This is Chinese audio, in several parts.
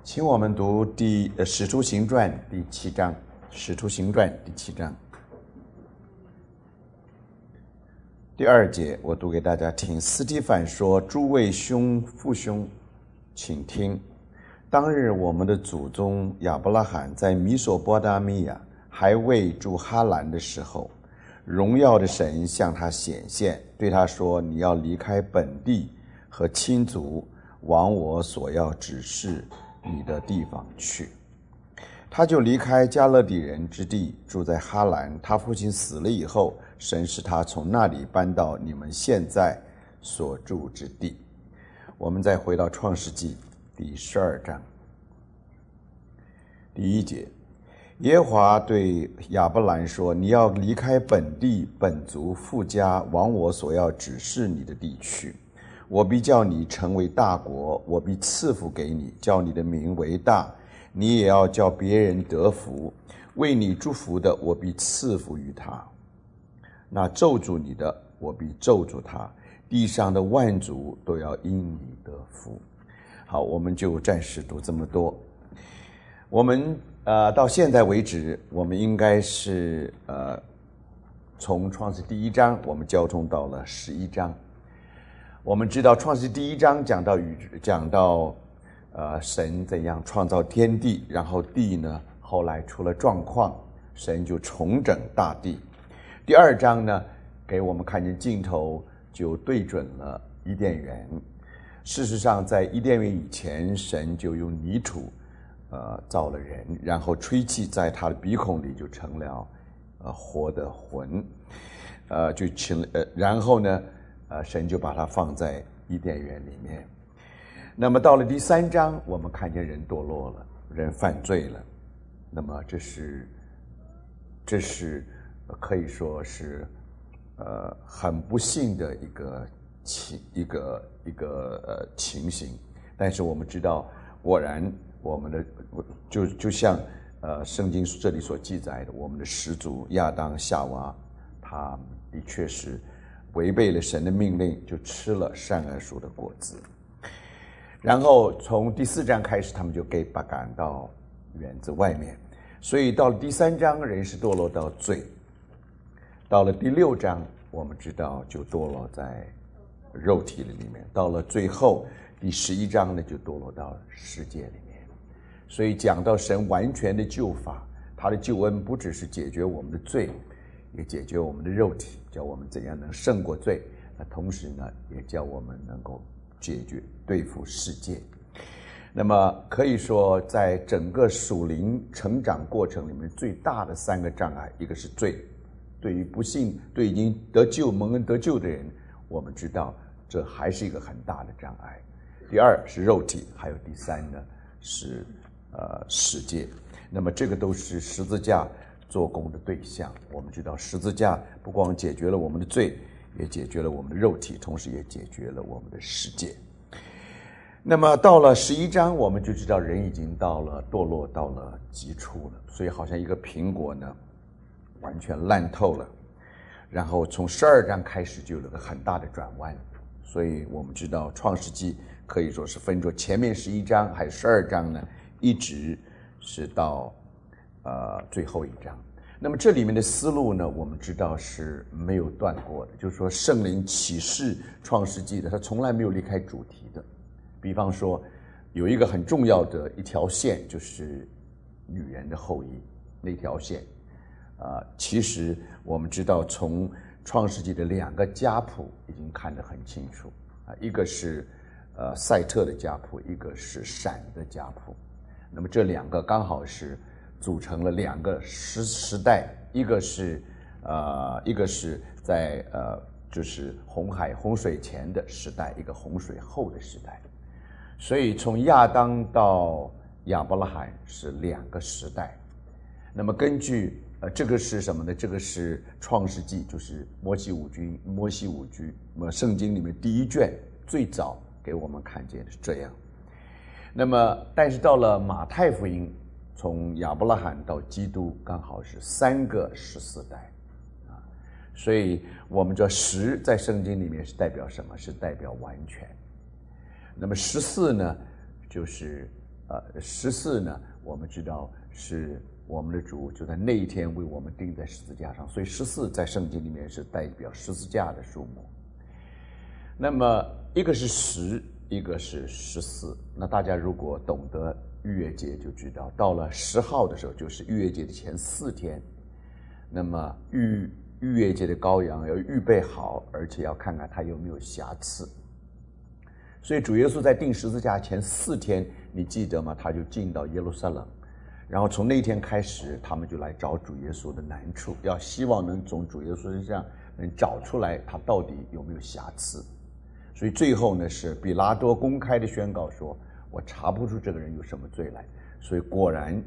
请我们读使徒行传第7章，使徒行传第7章第2节，我读给大家听。斯提反说：诸位父兄，请听，当日我们的祖宗亚伯拉罕在米索波达米亚还未住哈兰的时候，荣耀的神向他显现，对他说：你要离开本地和亲族，往我所要指示你的地方去。他就离开加勒底人之地，住在哈兰。他父亲死了以后，神使他从那里搬到你们现在所住之地。我们再回到创世纪第12章第1节，耶和华对亚伯兰说：你要离开本地本族父家，往我所要指示你的地去。我必叫你成为大国，我必赐福给你，叫你的名为大，你也要叫别人得福。为你祝福的，我必赐福于他；那咒诅你的，我必咒诅他。地上的万族都要因你得福。好，我们就暂时读这么多。我们到现在为止，我们应该是从创世第1章，我们交通到了11章。我们知道创世第1章讲到神怎样创造天地，然后地呢后来出了状况，神就重整大地。第2章呢给我们看见镜头就对准了伊甸园。事实上在伊甸园以前，神就用泥土造了人，然后吹气在他的鼻孔里，就成了活的魂，然后呢神就把它放在伊甸园里面。那么到了第3章，我们看见人堕落了，人犯罪了。那么这是可以说是很不幸的一个情形。但是我们知道，果然我们的就像圣经这里所记载的，我们的始祖亚当夏娃，他的确是违背了神的命令，就吃了善恶树的果子。然后从第4章开始，他们就被赶到园子外面。所以到了第3章，人是堕落到罪。到了第6章，我们知道就堕落在肉体里面。到了最后第11章呢，就堕落到世界里面。所以讲到神完全的救法，他的救恩不只是解决我们的罪，也解决我们的肉体，叫我们怎样能胜过罪。那同时呢，也叫我们能够对付世界。那么可以说，在整个属灵成长过程里面，最大的3个障碍，一个是罪。对于不信，对已经蒙恩得救的人，我们知道这还是一个很大的障碍。第2是肉体，还有第3呢是世界。那么这个都是十字架做工的对象。我们知道十字架不光解决了我们的罪，也解决了我们的肉体，同时也解决了我们的世界。那么到了11章，我们就知道人已经堕落到了极处了。所以好像一个苹果呢完全烂透了。然后从12章开始就有了个很大的转弯。所以我们知道创世纪可以说是分作前面11章还有12章呢，一直是到最后一章。那么这里面的思路呢，我们知道是没有断过的，就是说圣灵启示创世纪的，它从来没有离开主题的。比方说有一个很重要的一条线，就是女人的后裔那条线。其实我们知道从创世纪的2个家谱已经看得很清楚，一个是赛特的家谱，一个是闪的家谱。那么这2个刚好是组成了2个时代，一个是在就是洪水前的时代，一个洪水后的时代。所以从亚当到亚伯拉罕是2个时代。那么根据这个是什么呢？这个是创世纪，就是摩西五经，那么圣经里面第1卷最早给我们看见的是这样。那么但是到了马太福音，从亚伯拉罕到基督刚好是3个14代。所以我们知道10在圣经里面是代表什么？是代表完全。那么14呢，就是 14呢，我们知道是我们的主就在那一天为我们钉在十字架上，所以14在圣经里面是代表十字架的数目。那么一个是10，一个是14。那大家如果懂得逾越节就知道，到了10号的时候，就是逾越节的前4天，那么逾越节的羔羊要预备好，而且要看看它有没有瑕疵。所以主耶稣在钉十字架前4天，你记得吗？他就进到耶路撒冷，然后从那天开始，他们就来找主耶稣的难处，要希望能从主耶稣身上能找出来他到底有没有瑕疵。所以最后呢，是比拉多公开的宣告说，我查不出这个人有什么罪来。所以果然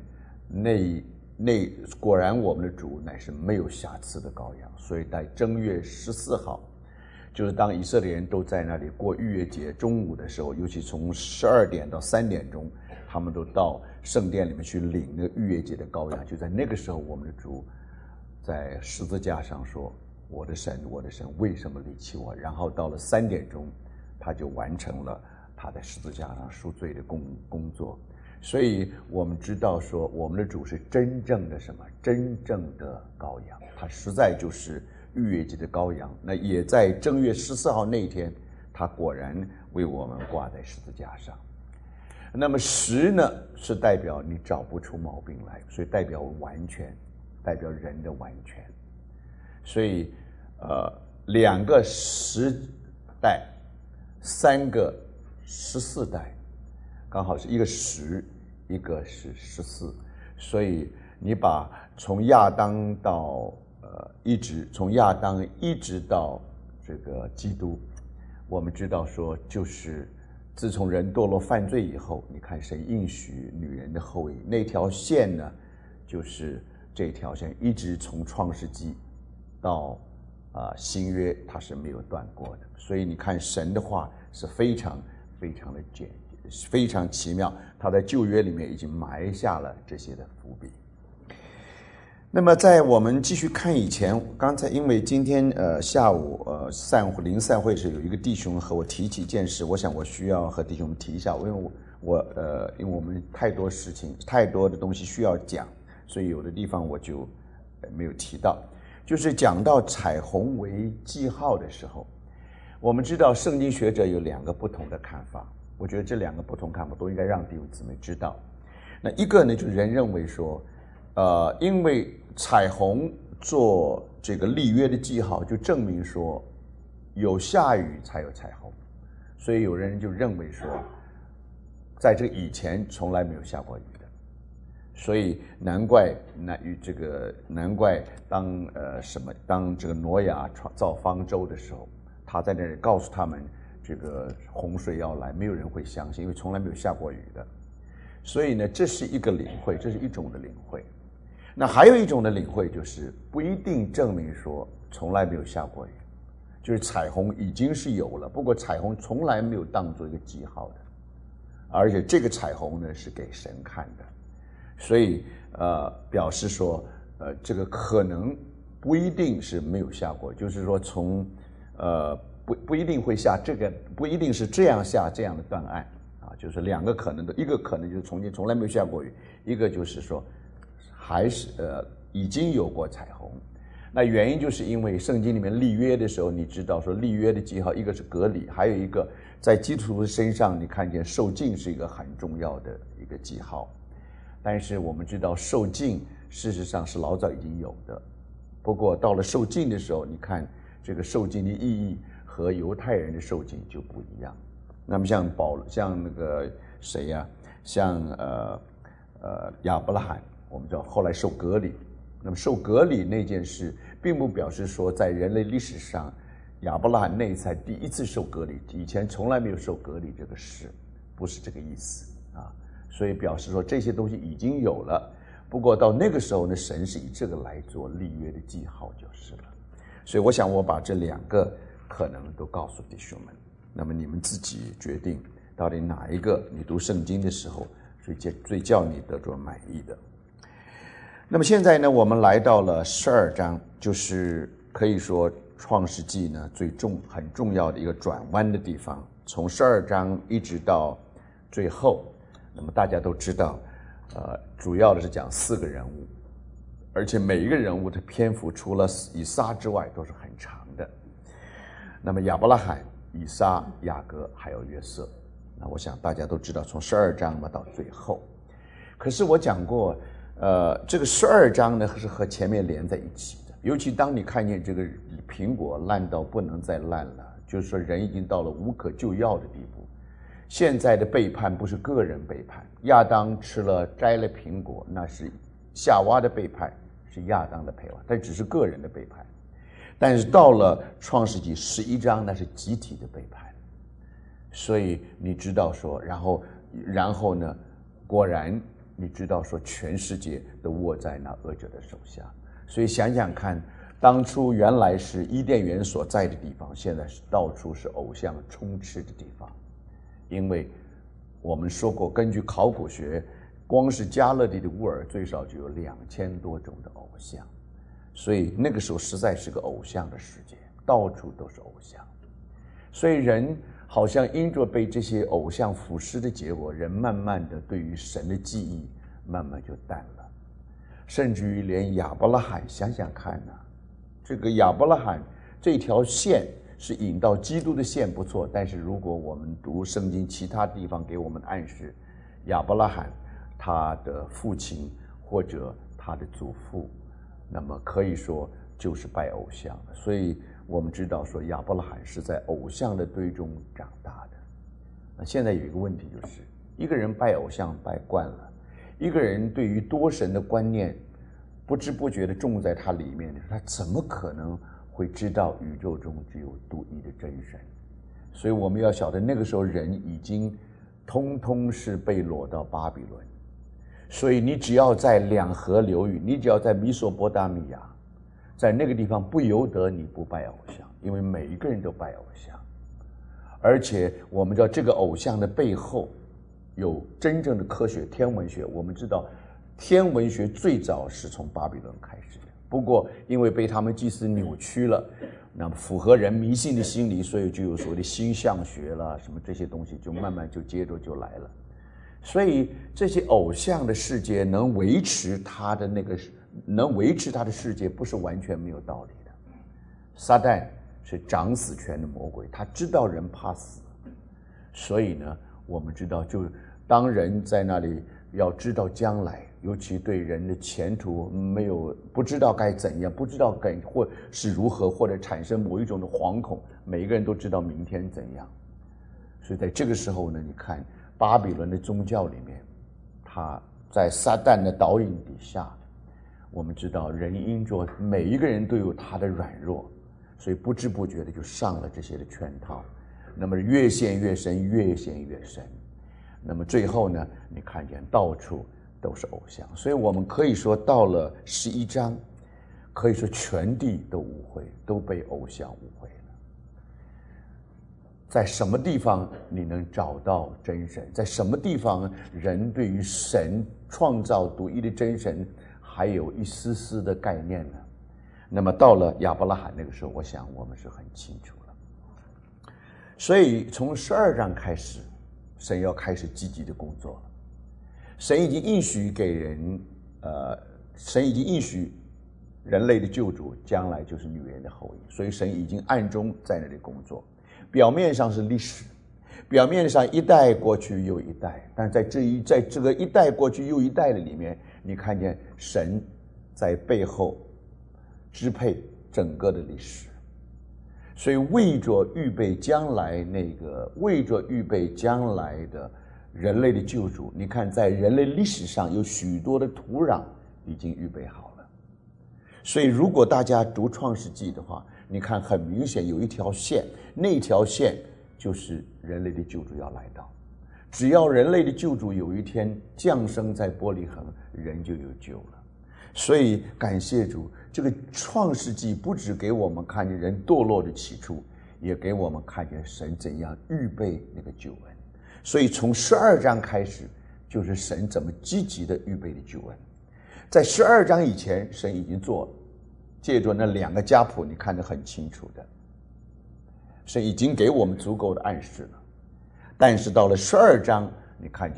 果然我们的主乃是没有瑕疵的羔羊。所以在正月14号，就是当以色列人都在那里过逾越节，中午的时候，尤其从12点到3点钟，他们都到圣殿里面去领那个逾越节的羔羊。就在那个时候，我们的主在十字架上说，我的神，我的神，为什么离弃我？然后到了3点钟，他就完成了他在十字架上赎罪的工作。所以我们知道说，我们的主是真正的什么？真正的羔羊，他实在就是逾越节的羔羊。那也在正月14号那一天，他果然为我们挂在十字架上。那么10呢，是代表你找不出毛病来，所以代表完全，代表人的完全。所以2个10代，3个14代，刚好是一个10，一个是14。所以你把从亚当到从亚当一直到这个基督，我们知道说，就是自从人堕落犯罪以后，你看谁应许女人的后裔，那条线呢，就是这条线一直从创世纪到新约，它是没有断过的。所以你看神的话是非常非常的非常奇妙，他在旧约里面已经埋下了这些的伏笔。那么在我们继续看以前，刚才因为今天下午灵散会时有一个弟兄和我提起一件事，我想我需要和弟兄们提一下，因为我们太多事情太多的东西需要讲，所以有的地方我就没有提到。就是讲到彩虹为记号的时候，我们知道圣经学者有2个不同的看法，我觉得这2个不同看法都应该让弟兄姊妹知道。那一个呢，就是人认为说因为彩虹做这个立约的记号，就证明说有下雨才有彩虹，所以有人就认为说，在这以前从来没有下过雨的，所以难怪当这个挪亚造方舟的时候，他在那里告诉他们这个洪水要来，没有人会相信，因为从来没有下过雨的。所以呢，这是一个领会，这是一种的领会。那还有一种的领会，就是不一定证明说从来没有下过雨，就是彩虹已经是有了，不过彩虹从来没有当作一个记号的，而且这个彩虹呢是给神看的，所以表示说这个可能不一定是没有下过，就是说从不一定会下这个，不一定是这样下这样的断案啊，就是2个可能的，一个可能就是从来没有下过雨，一个就是说还是已经有过彩虹。那原因就是因为圣经里面立约的时候，你知道说立约的记号，一个是革礼，还有一个在基督徒身上，你看见受浸是一个很重要的一个记号。但是我们知道受浸事实上是老早已经有的，不过到了受浸的时候，你看这个受浸的意义和犹太人的受浸就不一样。那么像那个谁呀，像亚伯拉罕，我们知道后来受割礼，那么受割礼那件事并不表示说在人类历史上亚伯拉罕那才第一次受割礼，以前从来没有受割礼这个事，不是这个意思啊。所以表示说这些东西已经有了，不过到那个时候呢，神是以这个来做立约的记号就是了。所以我想我把这2个可能都告诉弟兄们，那么你们自己决定到底哪一个你读圣经的时候最叫你得着满意的。那么现在呢，我们来到了12章，就是可以说创世纪呢很重要的一个转弯的地方，从12章一直到最后， 那么大家都知道，主要的是讲4个人物，而且每一个人物的篇幅除了以撒之外都是很长的。那么亚伯拉罕、以撒、雅各还有约瑟，那我想大家都知道，从12章嘛到最后。可是我讲过，这个12章呢是和前面连在一起的。尤其当你看见这个苹果烂到不能再烂了，就是说人已经到了无可救药的地步。现在的背叛不是个人背叛，亚当摘了苹果，那是夏娃的背叛，是亚当的背叛，但只是个人的背叛。但是到了创世纪11章，那是集体的背叛。所以你知道说，然后呢，果然你知道说，全世界都握在那恶者的手下。所以想想看，当初原来是伊甸园所在的地方，现在是到处是偶像充斥的地方。因为我们说过，根据考古学，光是加勒底的乌尔最少就有2000多种的偶像。所以那个时候实在是个偶像的世界，到处都是偶像。所以人好像因着被这些偶像腐蚀的结果，人慢慢的对于神的记忆慢慢就淡了。甚至于连亚伯拉罕，想想看啊，这个亚伯拉罕这条线是引到基督的线不错，但是如果我们读圣经其他地方给我们的暗示，亚伯拉罕他的父亲或者他的祖父，那么可以说就是拜偶像的。所以我们知道说亚伯拉罕是在偶像的堆中长大的。那现在有一个问题，就是一个人拜偶像拜惯了，一个人对于多神的观念不知不觉的种在他里面，他怎么可能会知道宇宙中只有独一的真神？所以我们要晓得，那个时候人已经通通是被掳到巴比伦。所以你只要在两河流域，你只要在米索波大米亚，在那个地方不由得你不拜偶像，因为每一个人都拜偶像。而且我们知道这个偶像的背后有真正的科学天文学。我们知道天文学最早是从巴比伦开始的，不过因为被他们祭司扭曲了，那么符合人迷信的心理，所以就有所谓的星象学啦，什么这些东西就慢慢就接着就来了。所以这些偶像的世界能维持他的世界，不是完全没有道理的。撒旦是掌死权的魔鬼，他知道人怕死，所以呢，我们知道，就当人在那里要知道将来，尤其对人的前途不知道该怎样，不知道该或是如何，或者产生某一种的惶恐，每一个人都知道明天怎样。所以在这个时候呢，你看巴比伦的宗教里面，他在撒旦的导引底下，我们知道人因着每一个人都有他的软弱，所以不知不觉的就上了这些的圈套，那么越陷越深，越陷越深。那么最后呢，你看见到处都是偶像。所以我们可以说到了11章，可以说全地都污秽，都被偶像污秽了。在什么地方你能找到真神？在什么地方人对于神创造独一的真神还有一丝丝的概念呢？那么到了亚伯拉罕那个时候，我想我们是很清楚了。所以从12章开始，神要开始积极的工作了。神已经应许给人，神已经应许人类的救主将来就是女人的后裔，所以神已经暗中在那里工作。表面上是历史，表面上一代过去又一代，但在这个一代过去又一代的里面，你看见神在背后支配整个的历史。所以为着预备将来的人类的救主，你看在人类历史上有许多的土壤已经预备好了。所以如果大家读创世纪的话，你看很明显有一条线，那条线就是人类的救主要来到。只要人类的救主有一天降生在伯利恒，人就有救了。所以感谢主，这个创世纪不只给我们看见人堕落的起初，也给我们看见神怎样预备那个救恩。所以从12章开始，就是神怎么积极的预备的救恩。在12章以前，神已经做了，借着那2个家谱，你看得很清楚的，神已经给我们足够的暗示了。但是到了12章，你看见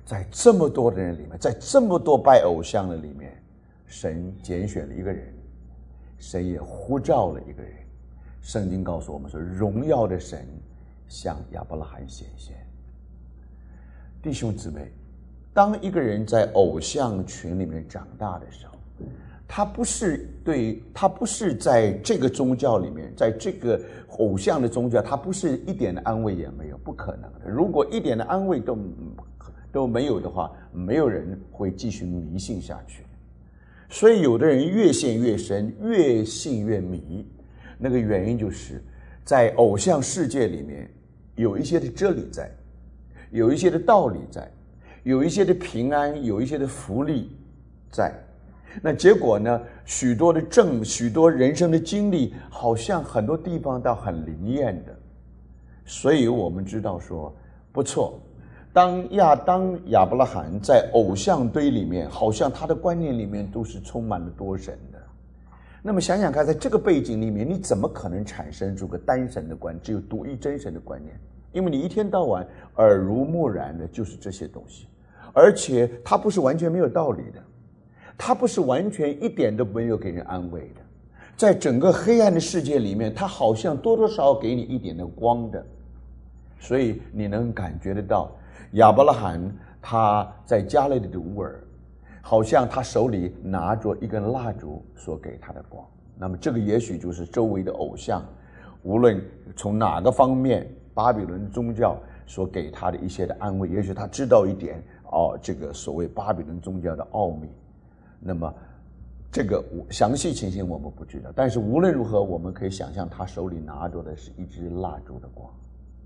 在这么多的人里面，在这么多拜偶像的里面，神拣选了一个人，神也呼召了一个人。圣经告诉我们说，荣耀的神向亚伯拉罕显现。弟兄姊妹，当一个人在偶像群里面长大的时候，他不是在这个宗教里面，在这个偶像的宗教，他不是一点的安慰也没有，不可能的。如果一点的安慰都没有的话，没有人会继续迷信下去。所以有的人越陷越深，越信越迷。那个原因就是在偶像世界里面有一些的真理在，有一些的道理在，有一些的平安，有一些的福利在。那结果呢，许多人生的经历，好像很多地方倒很灵验的。所以我们知道说，不错，当亚伯拉罕在偶像堆里面，好像他的观念里面都是充满了多神的。那么想想看，在这个背景里面，你怎么可能产生出个单神的观，只有独一真神的观念？因为你一天到晚耳濡目染的就是这些东西，而且它不是完全没有道理的，它不是完全一点都没有给人安慰的。在整个黑暗的世界里面，它好像多多少少给你一点的光的。所以你能感觉得到，亚伯拉罕他在加勒底的乌尔，好像他手里拿着一根蜡烛所给他的光。那么这个也许就是周围的偶像，无论从哪个方面，巴比伦宗教所给他的一些的安慰，也许他知道一点这个所谓巴比伦宗教的奥秘。那么这个详细情形我们不知道，但是无论如何，我们可以想象他手里拿着的是一支蜡烛的光。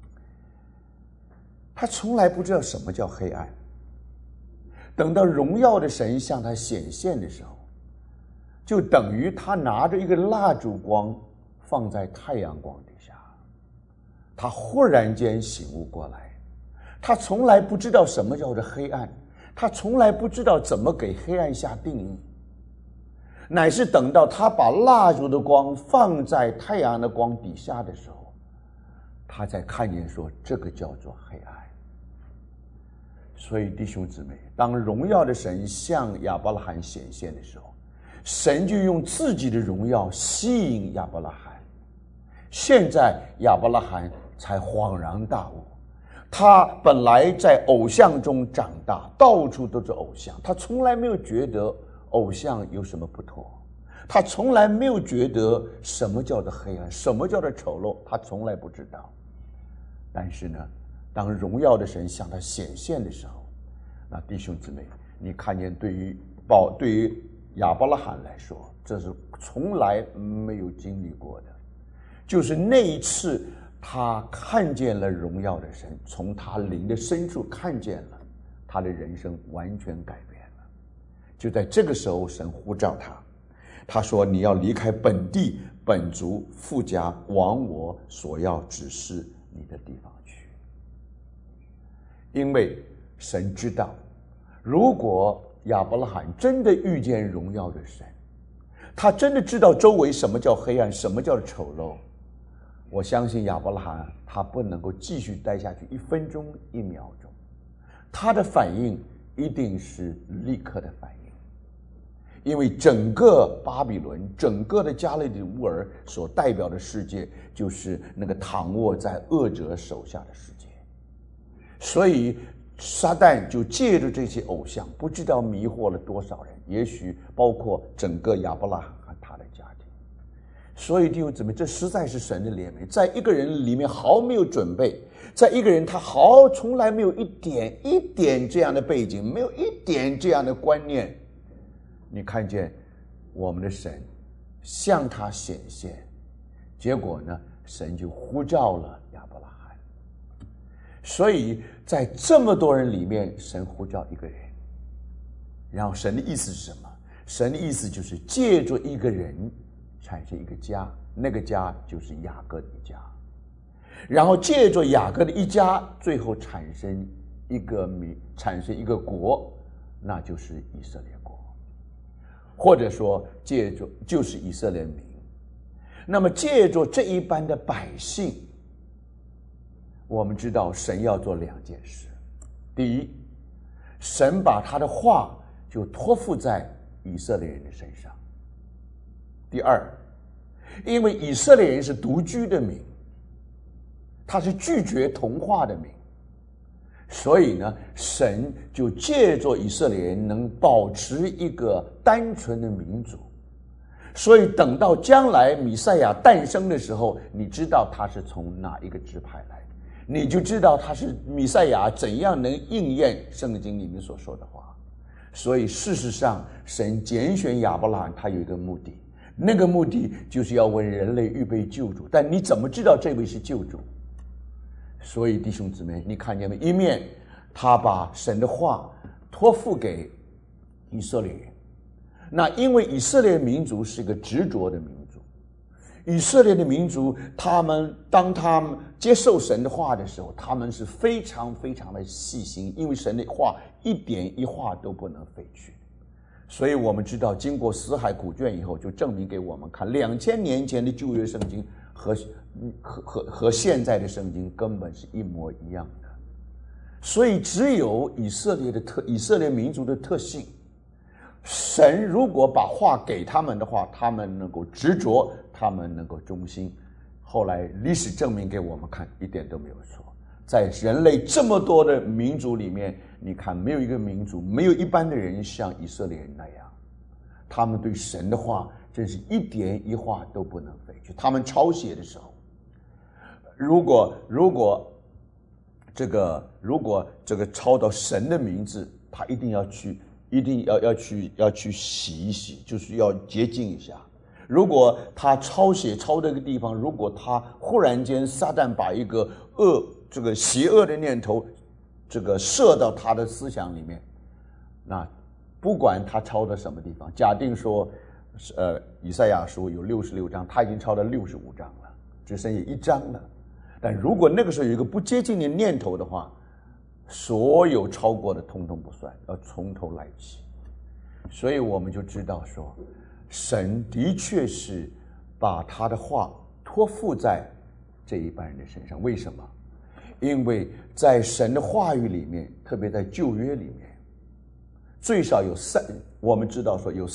他从来不知道什么叫黑暗。等到荣耀的神向他显现的时候，就等于他拿着一个蜡烛光放在太阳光底下，他忽然间醒悟过来。他从来不知道什么叫做黑暗，他从来不知道怎么给黑暗下定义，乃是等到他把蜡烛的光放在太阳的光底下的时候，他才看见说这个叫做黑暗。所以弟兄姊妹，当荣耀的神向亚伯拉罕显现的时候，神就用自己的荣耀吸引亚伯拉罕。现在亚伯拉罕才恍然大悟，他本来在偶像中长大，到处都是偶像，他从来没有觉得偶像有什么不妥，他从来没有觉得什么叫做黑暗，什么叫做丑陋，他从来不知道。但是呢，当荣耀的神向他显现的时候，那弟兄姊妹，你看见对于亚伯拉罕来说，这是从来没有经历过的。就是那一次他看见了荣耀的神，从他灵的深处看见了，他的人生完全改变了。就在这个时候，神呼召他说你要离开本地本族父家，往我所要指示你的地方去。因为神知道，如果亚伯拉罕真的遇见荣耀的神，他真的知道周围什么叫黑暗，什么叫丑陋，我相信亚伯拉罕他不能够继续待下去1分钟1秒钟，他的反应一定是立刻的反应。因为整个巴比伦，整个的加勒底乌尔所代表的世界，就是那个躺卧在恶者手下的世界。所以撒旦就借着这些偶像，不知道迷惑了多少人，也许包括整个亚伯拉罕和他的家庭。所以弟兄姊妹，这实在是神的怜悯，在一个人里面毫没有准备，在一个人他从来没有一点这样的背景，没有一点这样的观念，你看见我们的神向他显现，结果呢，神就呼召了亚伯拉罕。所以在这么多人里面，神呼召一个人，然后神的意思是什么？神的意思就是借着一个人产生一个家，那个家就是雅各的一家，然后借着雅各的一家，最后产生一个国，那就是以色列国，或者说借着就是以色列民。那么借着这一般的百姓，我们知道神要做2件事。第一， 神把他的话就托付在以色列人的身上。第二，因为以色列人是独居的民，他是拒绝同化的民，所以呢，神就借着以色列人能保持一个单纯的民族。所以等到将来弥赛亚诞生的时候，你知道他是从哪一个支派来，你就知道他是弥赛亚怎样能应验圣经里面所说的话。所以事实上，神拣选亚伯拉罕，他有一个目的，那个目的就是要为人类预备救主。但你怎么知道这位是救主？所以弟兄姊妹，你看见没？一面他把神的话托付给以色列人，那因为以色列民族是一个执着的民族，以色列的民族，当他们接受神的话的时候，他们是非常非常的细心，因为神的话一点一画都不能废去。所以我们知道，经过死海古卷以后，就证明给我们看，2000年前的旧约圣经和现在的圣经根本是一模一样的。所以只有以色列民族的特性，神如果把话给他们的话，他们能够执着，他们能够忠心。后来历史证明给我们看，一点都没有错。在人类这么多的民族里面，你看没有一个民族，没有一般的人像以色列人那样，他们对神的话真是一点一画都不能废去。他们抄写的时候，如果这个抄到神的名字，他一定要去洗一洗，就是要洁净一下。如果他抄这个地方，如果他忽然间撒旦把一个邪恶的念头射到他的思想里面，那不管他抄到什么地方，假定说以赛亚书有66章，他已经抄到65章了，只剩下1章了。但如果那个时候有一个不接近的念头的话，所有超过的通通不算，要从头来起。所以我们就知道说，神的确是把他的话托付在这一般人的身上。为什么？因为在神的话语里面，特别在旧约里面，最少我们知道说有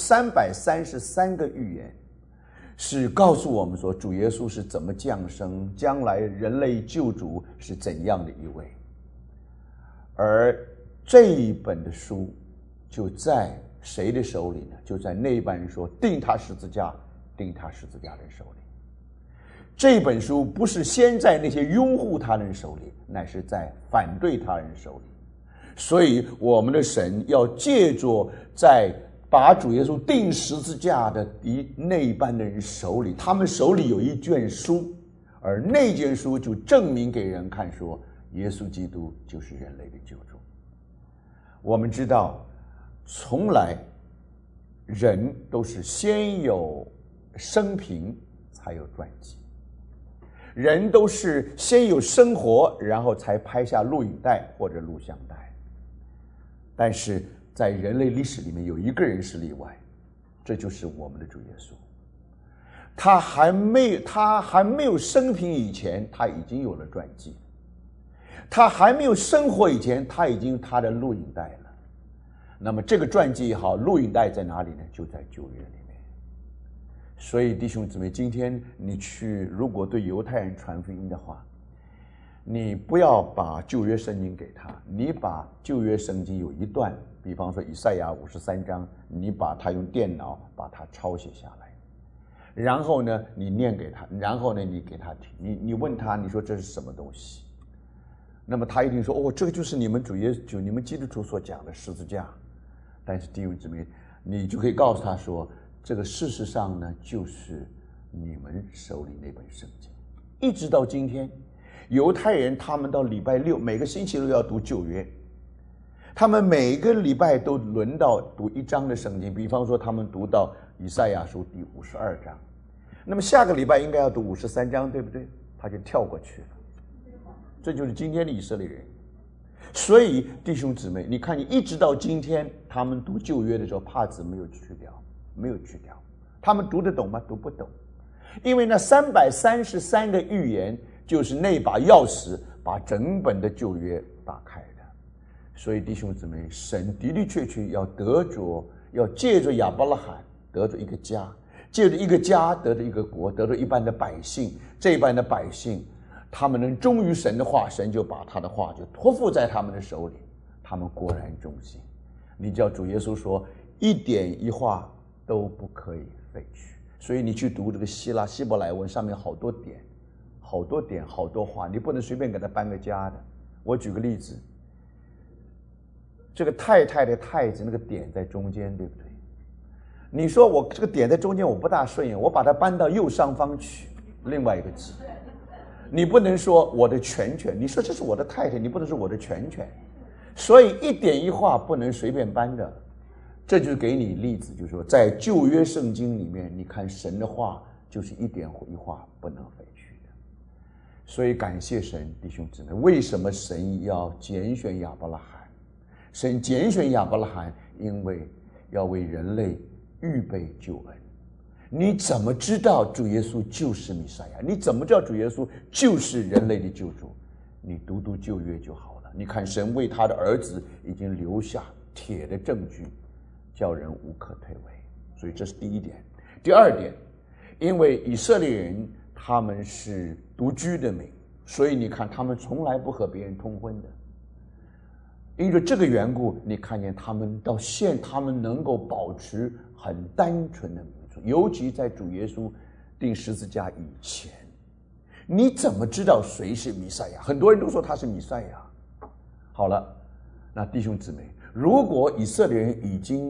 333个预言是告诉我们说主耶稣是怎么降生，将来人类救主是怎样的一位。而这一本的书就在谁的手里呢？就在那一班人说钉他十字架的人手里。这本书不是先在那些拥护他人手里，乃是在反对他人手里。所以我们的神要借着在把主耶稣钉十字架的那一班的人手里，他们手里有一卷书，而那卷书就证明给人看说，耶稣基督就是人类的救主。我们知道，从来人都是先有生平才有传记，人都是先有生活，然后才拍下录影带或者录像带。但是在人类历史里面有一个人是例外，这就是我们的主耶稣。他还没有生平以前，他已经有了传记；他还没有生活以前，他已经有他的录影带了。那么这个传记也好，录影带在哪里呢？就在旧约里面。所以弟兄姊妹，今天你如果对犹太人传福音的话，你不要把旧约圣经给他，你把旧约圣经有一段，比方说以赛亚53章，你把它用电脑把它抄写下来，然后呢你念给他，然后呢你给他听，你问他，你说这是什么东西，那么他一定说，哦，这个就是你们你们基督徒所讲的十字架。但是弟兄姊妹，你就可以告诉他说，这个事实上呢就是你们手里那本圣经。一直到今天，犹太人他们到礼拜六每个星期六要读旧约，他们每个礼拜都轮到读一章的圣经，比方说他们读到以赛亚书第52章，那么下个礼拜应该要读53章，对不对？他就跳过去了。这就是今天的以色列人。所以弟兄姊妹，你看，你一直到今天他们读旧约的时候，帕子没有去掉，他们读得懂吗？读不懂。因为那333个预言就是那把钥匙把整本的旧约打开的。 所以弟兄姊妹，神的的确确要借着亚伯拉罕得着一个家，借着一个家得着一个国，得着一般的百姓。这一般的百姓，他们能忠于神的话，神就把他的话就托付在他们的手里，他们果然忠心。你叫主耶稣说，一点一画都不可以废去。所以你去读这个希伯来文，上面好多点，好多话，你不能随便给他搬个家的。我举个例子，这个太太的太字那个点在中间，对不对？你说我这个点在中间我不大顺眼，我把它搬到右上方去，另外一个字。你不能说我的全权，你说这是我的太太，你不能说我的全权。所以一点一画不能随便搬的。这就是给你例子，就是说在旧约圣经里面，你看神的话就是一点一画不能废去的。所以感谢神，弟兄姊妹，为什么神要拣选亚伯拉罕？神拣选亚伯拉罕，因为要为人类预备救恩。你怎么知道主耶稣就是弥赛亚？你怎么知道主耶稣就是人类的救主？你读读旧约就好了。你看神为他的儿子已经留下铁的证据，叫人无可退诿。所以这是第一点。第二点，因为以色列人他们是独居的民，所以你看他们从来不和别人通婚的。因为这个缘故，你看见他们他们能够保持很单纯的民族，尤其在主耶稣钉十字架以前。你怎么知道谁是弥赛亚？很多人都说他是弥赛亚。好了，那弟兄姊妹，如果以色列人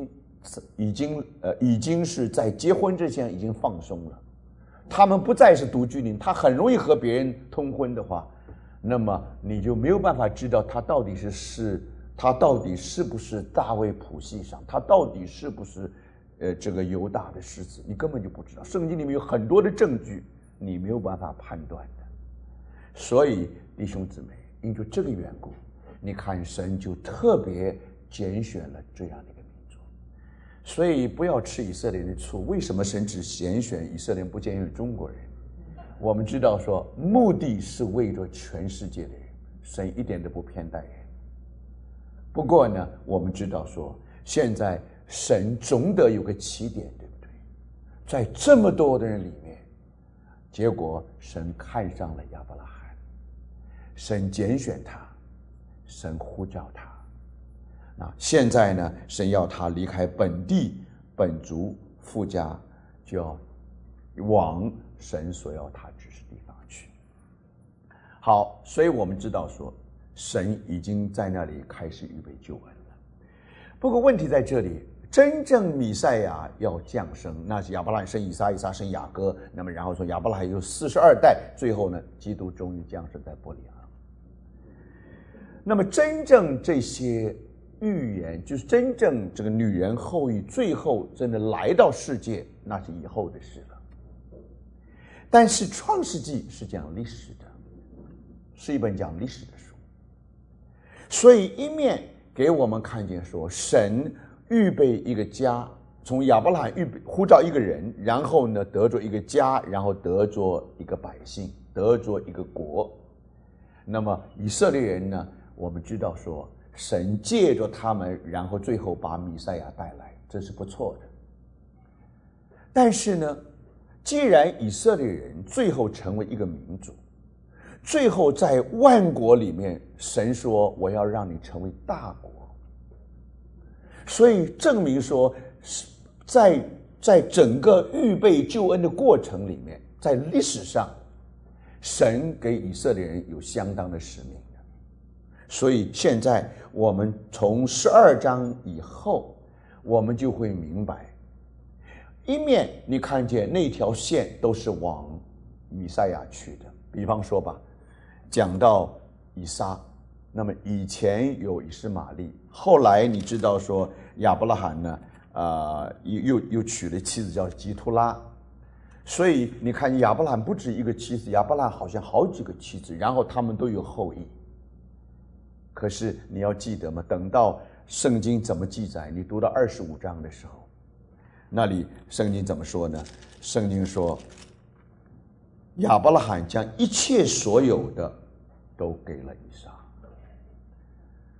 已经是在结婚之前已经放松了，他们不再是独居民，他很容易和别人通婚的话，那么你就没有办法知道他到底是不是大卫谱系上，他到底是不是这个犹大的狮子，你根本就不知道。圣经里面有很多的证据，你没有办法判断的。所以弟兄姊妹，因为这个缘故，你看神就特别拣选了这样的一个民族。所以不要吃以色列人的醋。为什么神只拣选以色列人，不拣选中国人？我们知道说，目的是为着全世界的人，神一点都不偏待人。不过呢，我们知道说，现在神总得有个起点，对不对？在这么多的人里面，结果神看上了亚伯拉罕，神拣选他，神呼召他。那现在呢，神要他离开本地本族父家，就要往神所要他指示地方去。好，所以我们知道说，神已经在那里开始预备救恩了。不过问题在这里，真正弥赛亚要降生，那是亚伯拉罕生以撒，以撒生雅各，那么然后从亚伯拉罕有42代，最后呢，基督终于降生在伯利恒。那么真正这些预言，就是真正这个女人后裔最后真的来到世界，那是以后的事了。但是创世纪是讲历史的，是一本讲历史的书，所以一面给我们看见说，神预备一个家，从亚伯拉罕呼召一个人，然后呢得着一个家，然后得着一个百姓，得着一个国。那么以色列人呢，我们知道说，神借着他们，然后最后把弥赛亚带来，这是不错的。但是呢，既然以色列人最后成为一个民族，最后在万国里面，神说我要让你成为大国，所以证明说，在整个预备救恩的过程里面，在历史上，神给以色列人有相当的使命的。所以现在我们从12章以后，我们就会明白，一面你看见那条线都是往弥赛亚去的。比方说吧，讲到以撒，那么以前有以实玛利，后来你知道说亚伯拉罕呢，又娶了妻子叫基图拉，所以你看亚伯拉罕不止一个妻子，亚伯拉罕好像好几个妻子，然后他们都有后裔。可是你要记得嘛，等到圣经怎么记载，你读到25章的时候，那里圣经怎么说呢？圣经说亚伯拉罕将一切所有的都给了以撒。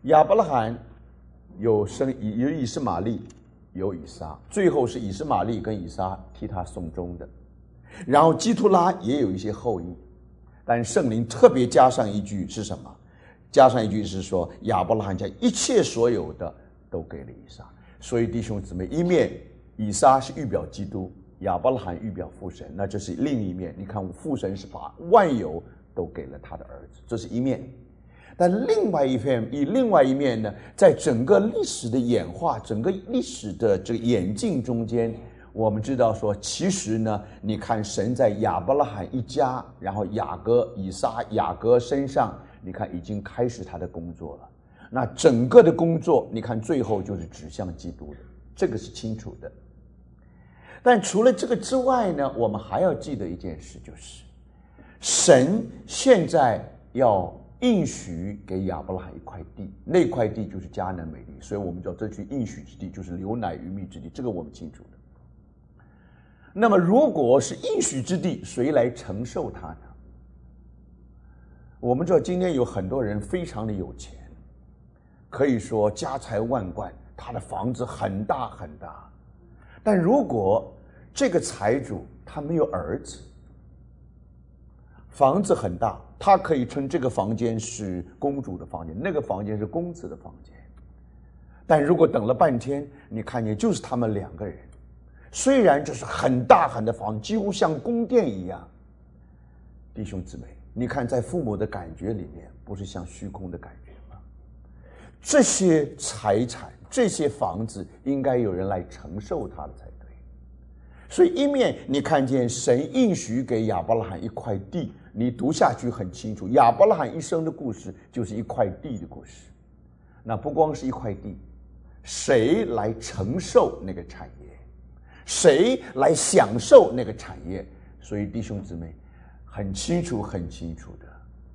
亚伯拉罕有以实玛利，有以撒，最后是以实玛利跟以撒替他送终的。然后基图拉也有一些后裔，但圣灵特别加上一句是什么？加上一句是说，亚伯拉罕将一切所有的都给了以撒。所以弟兄姊妹，一面以撒是预表基督，亚伯拉罕预表父神，那这是另一面。你看父神是把万有都给了他的儿子，这是一面。但另外一面呢，在整个历史的演化，整个历史的这个演进中间，我们知道说，其实呢，你看神在亚伯拉罕一家，然后雅各、以撒、雅各身上，你看已经开始他的工作了。那整个的工作，你看最后就是指向基督的，这个是清楚的。但除了这个之外呢，我们还要记得一件事，就是神现在要应许给亚伯拉罕一块地，那块地就是迦南美地，所以我们叫这区应许之地，就是流奶与蜜之地，这个我们清楚的。那么如果是应许之地，谁来承受它呢？我们知道今天有很多人非常的有钱，可以说家财万贯，他的房子很大很大，但如果这个财主他没有儿子，房子很大，他可以称这个房间是公主的房间，那个房间是公子的房间，但如果等了半天，你看见就是他们两个人，虽然这是很大很大的房，几乎像宫殿一样。弟兄姊妹，你看在父母的感觉里面，不是像虚空的感觉吗？这些财产，这些房子，应该有人来承受它的才对。所以一面你看见神应许给亚伯拉罕一块地，你读下去很清楚，亚伯拉罕一生的故事就是一块地的故事。那不光是一块地，谁来承受那个产业？谁来享受那个产业？所以弟兄姊妹，很清楚的，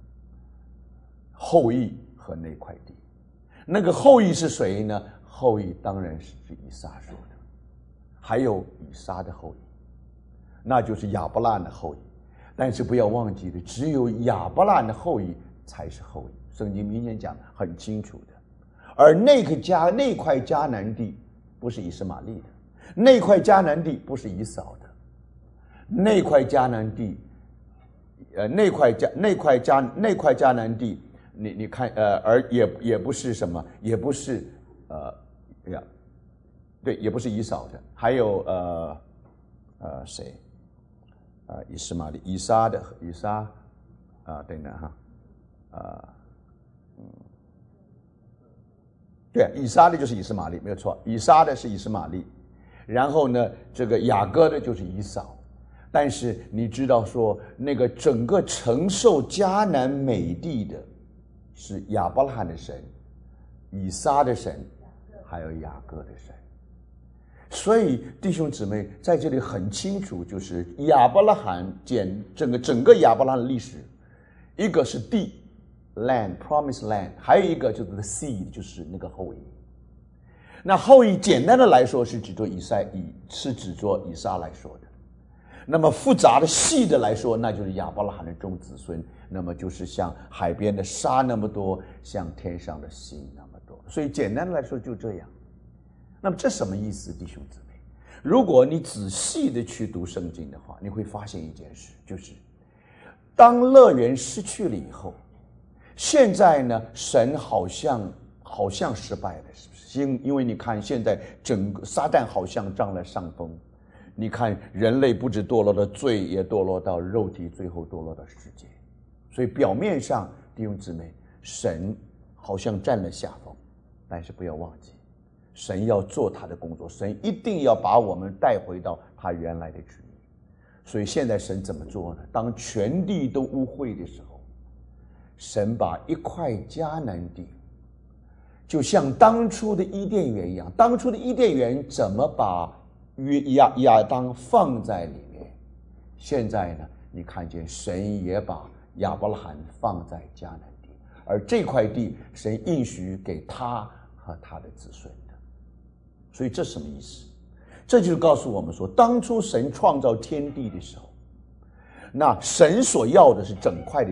后裔和那块地。那个后裔是谁呢？后裔当然是以撒说的，还有以撒的后裔，那就是亚伯拉罕的后裔。但是不要忘记的，只有亚伯拉罕的后裔才是后裔，圣经明显讲很清楚的。而那块迦南地不是以实玛利的，那块迦南地不是以扫的，那块迦南地，那块迦南地，你看，而也不是什么，也不是对，也不是以扫的，还有谁？以实玛利，以撒等等哈，对，以撒的就是以实玛利，没有错，以撒的是以实玛利，然后呢，这个雅各的就是以扫。但是你知道说，那个整个承受迦南美地的是亚伯拉罕的神、以撒的神，还有雅各的神。所以弟兄姊妹在这里很清楚，就是亚伯拉罕整个亚伯拉罕的历史，一个是地 land promised land， 还有一个就是 the seed， 就是那个后裔。那后裔简单的来说是指着以撒来说的，那么复杂的细的来说，那就是亚伯拉罕的众子孙，那么就是像海边的沙那么多，像天上的星那么多。所以简单的来说就这样。那么这什么意思，弟兄姊妹？如果你仔细的去读圣经的话，你会发现一件事，就是当乐园失去了以后，现在呢，神好像失败了，是不是？因为你看现在整个撒旦好像占了上风，你看人类不止堕落到罪，也堕落到肉体，最后堕落到世界。所以表面上弟兄姊妹，神好像占了下风，但是不要忘记，神要做他的工作，神一定要把我们带回到他原来的旨意。所以现在神怎么做呢？当全地都污秽的时候，神把一块迦南地，就像当初的伊甸园一样，当初的伊甸园怎么把亚当放在里面，现在呢，你看见神也把亚伯拉罕放在迦南地，而这块地神应许给他和他的子孙的。所以这什么意思？这就是告诉我们说，当初神创造天地的时候，那神所要的是整块的地，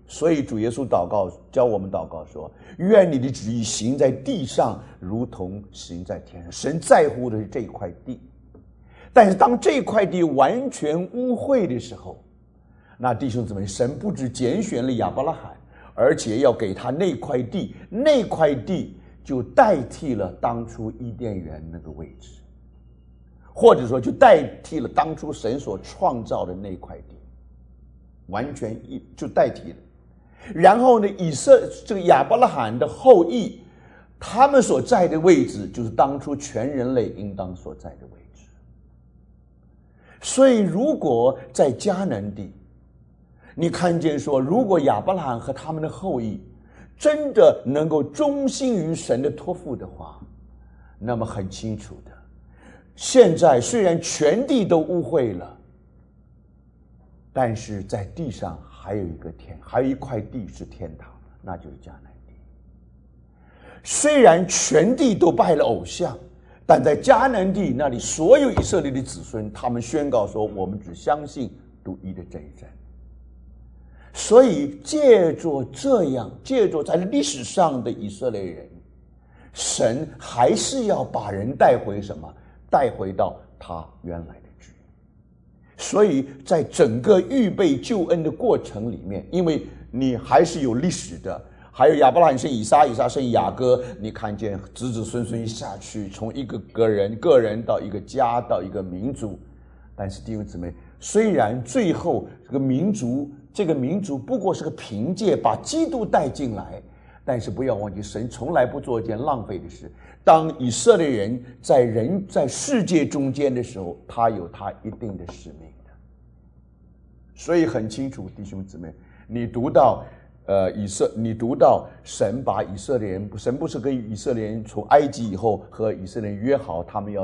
所以主耶稣祷告，教我们祷告说：愿你的旨意行在地上，如同行在天上。神在乎的是这一块地，但是当这块地完全污秽的时候，那弟兄姊妹，神不止拣选了亚伯拉罕，而且要给他那块地，那块地就代替了当初伊甸园那个位置，或者说就代替了当初神所创造的那块地，完全就代替了。然后呢，这个亚伯拉罕的后裔，他们所在的位置就是当初全人类应当所在的位置。所以如果在迦南地，你看见说，如果亚伯拉罕和他们的后裔真的能够忠心于神的托付的话，那么很清楚的，现在虽然全地都污秽了，但是在地上还有一块地是天堂，那就是迦南地。虽然全地都拜了偶像，但在迦南地那里，所有以色列的子孙，他们宣告说：我们只相信独一的真神。所以借着在历史上的以色列人，神还是要把人带回什么？带回到他原来的旨意。所以在整个预备救恩的过程里面，因为你还是有历史的，还有亚伯拉罕生以撒，以撒生雅各，你看见子子孙孙下去，从一个人到一个家，到一个民族。但是弟兄姊妹，虽然最后这个民族不过是个凭借把基督带进来，但是不要忘记，神从来不做一件浪费的事。当以色列人在世界中间的时候，他有他一定的使命的。所以很清楚，弟兄姊妹，你读到神把以色列人，神不是跟以色列人从埃及以后和以色列人约好，他们要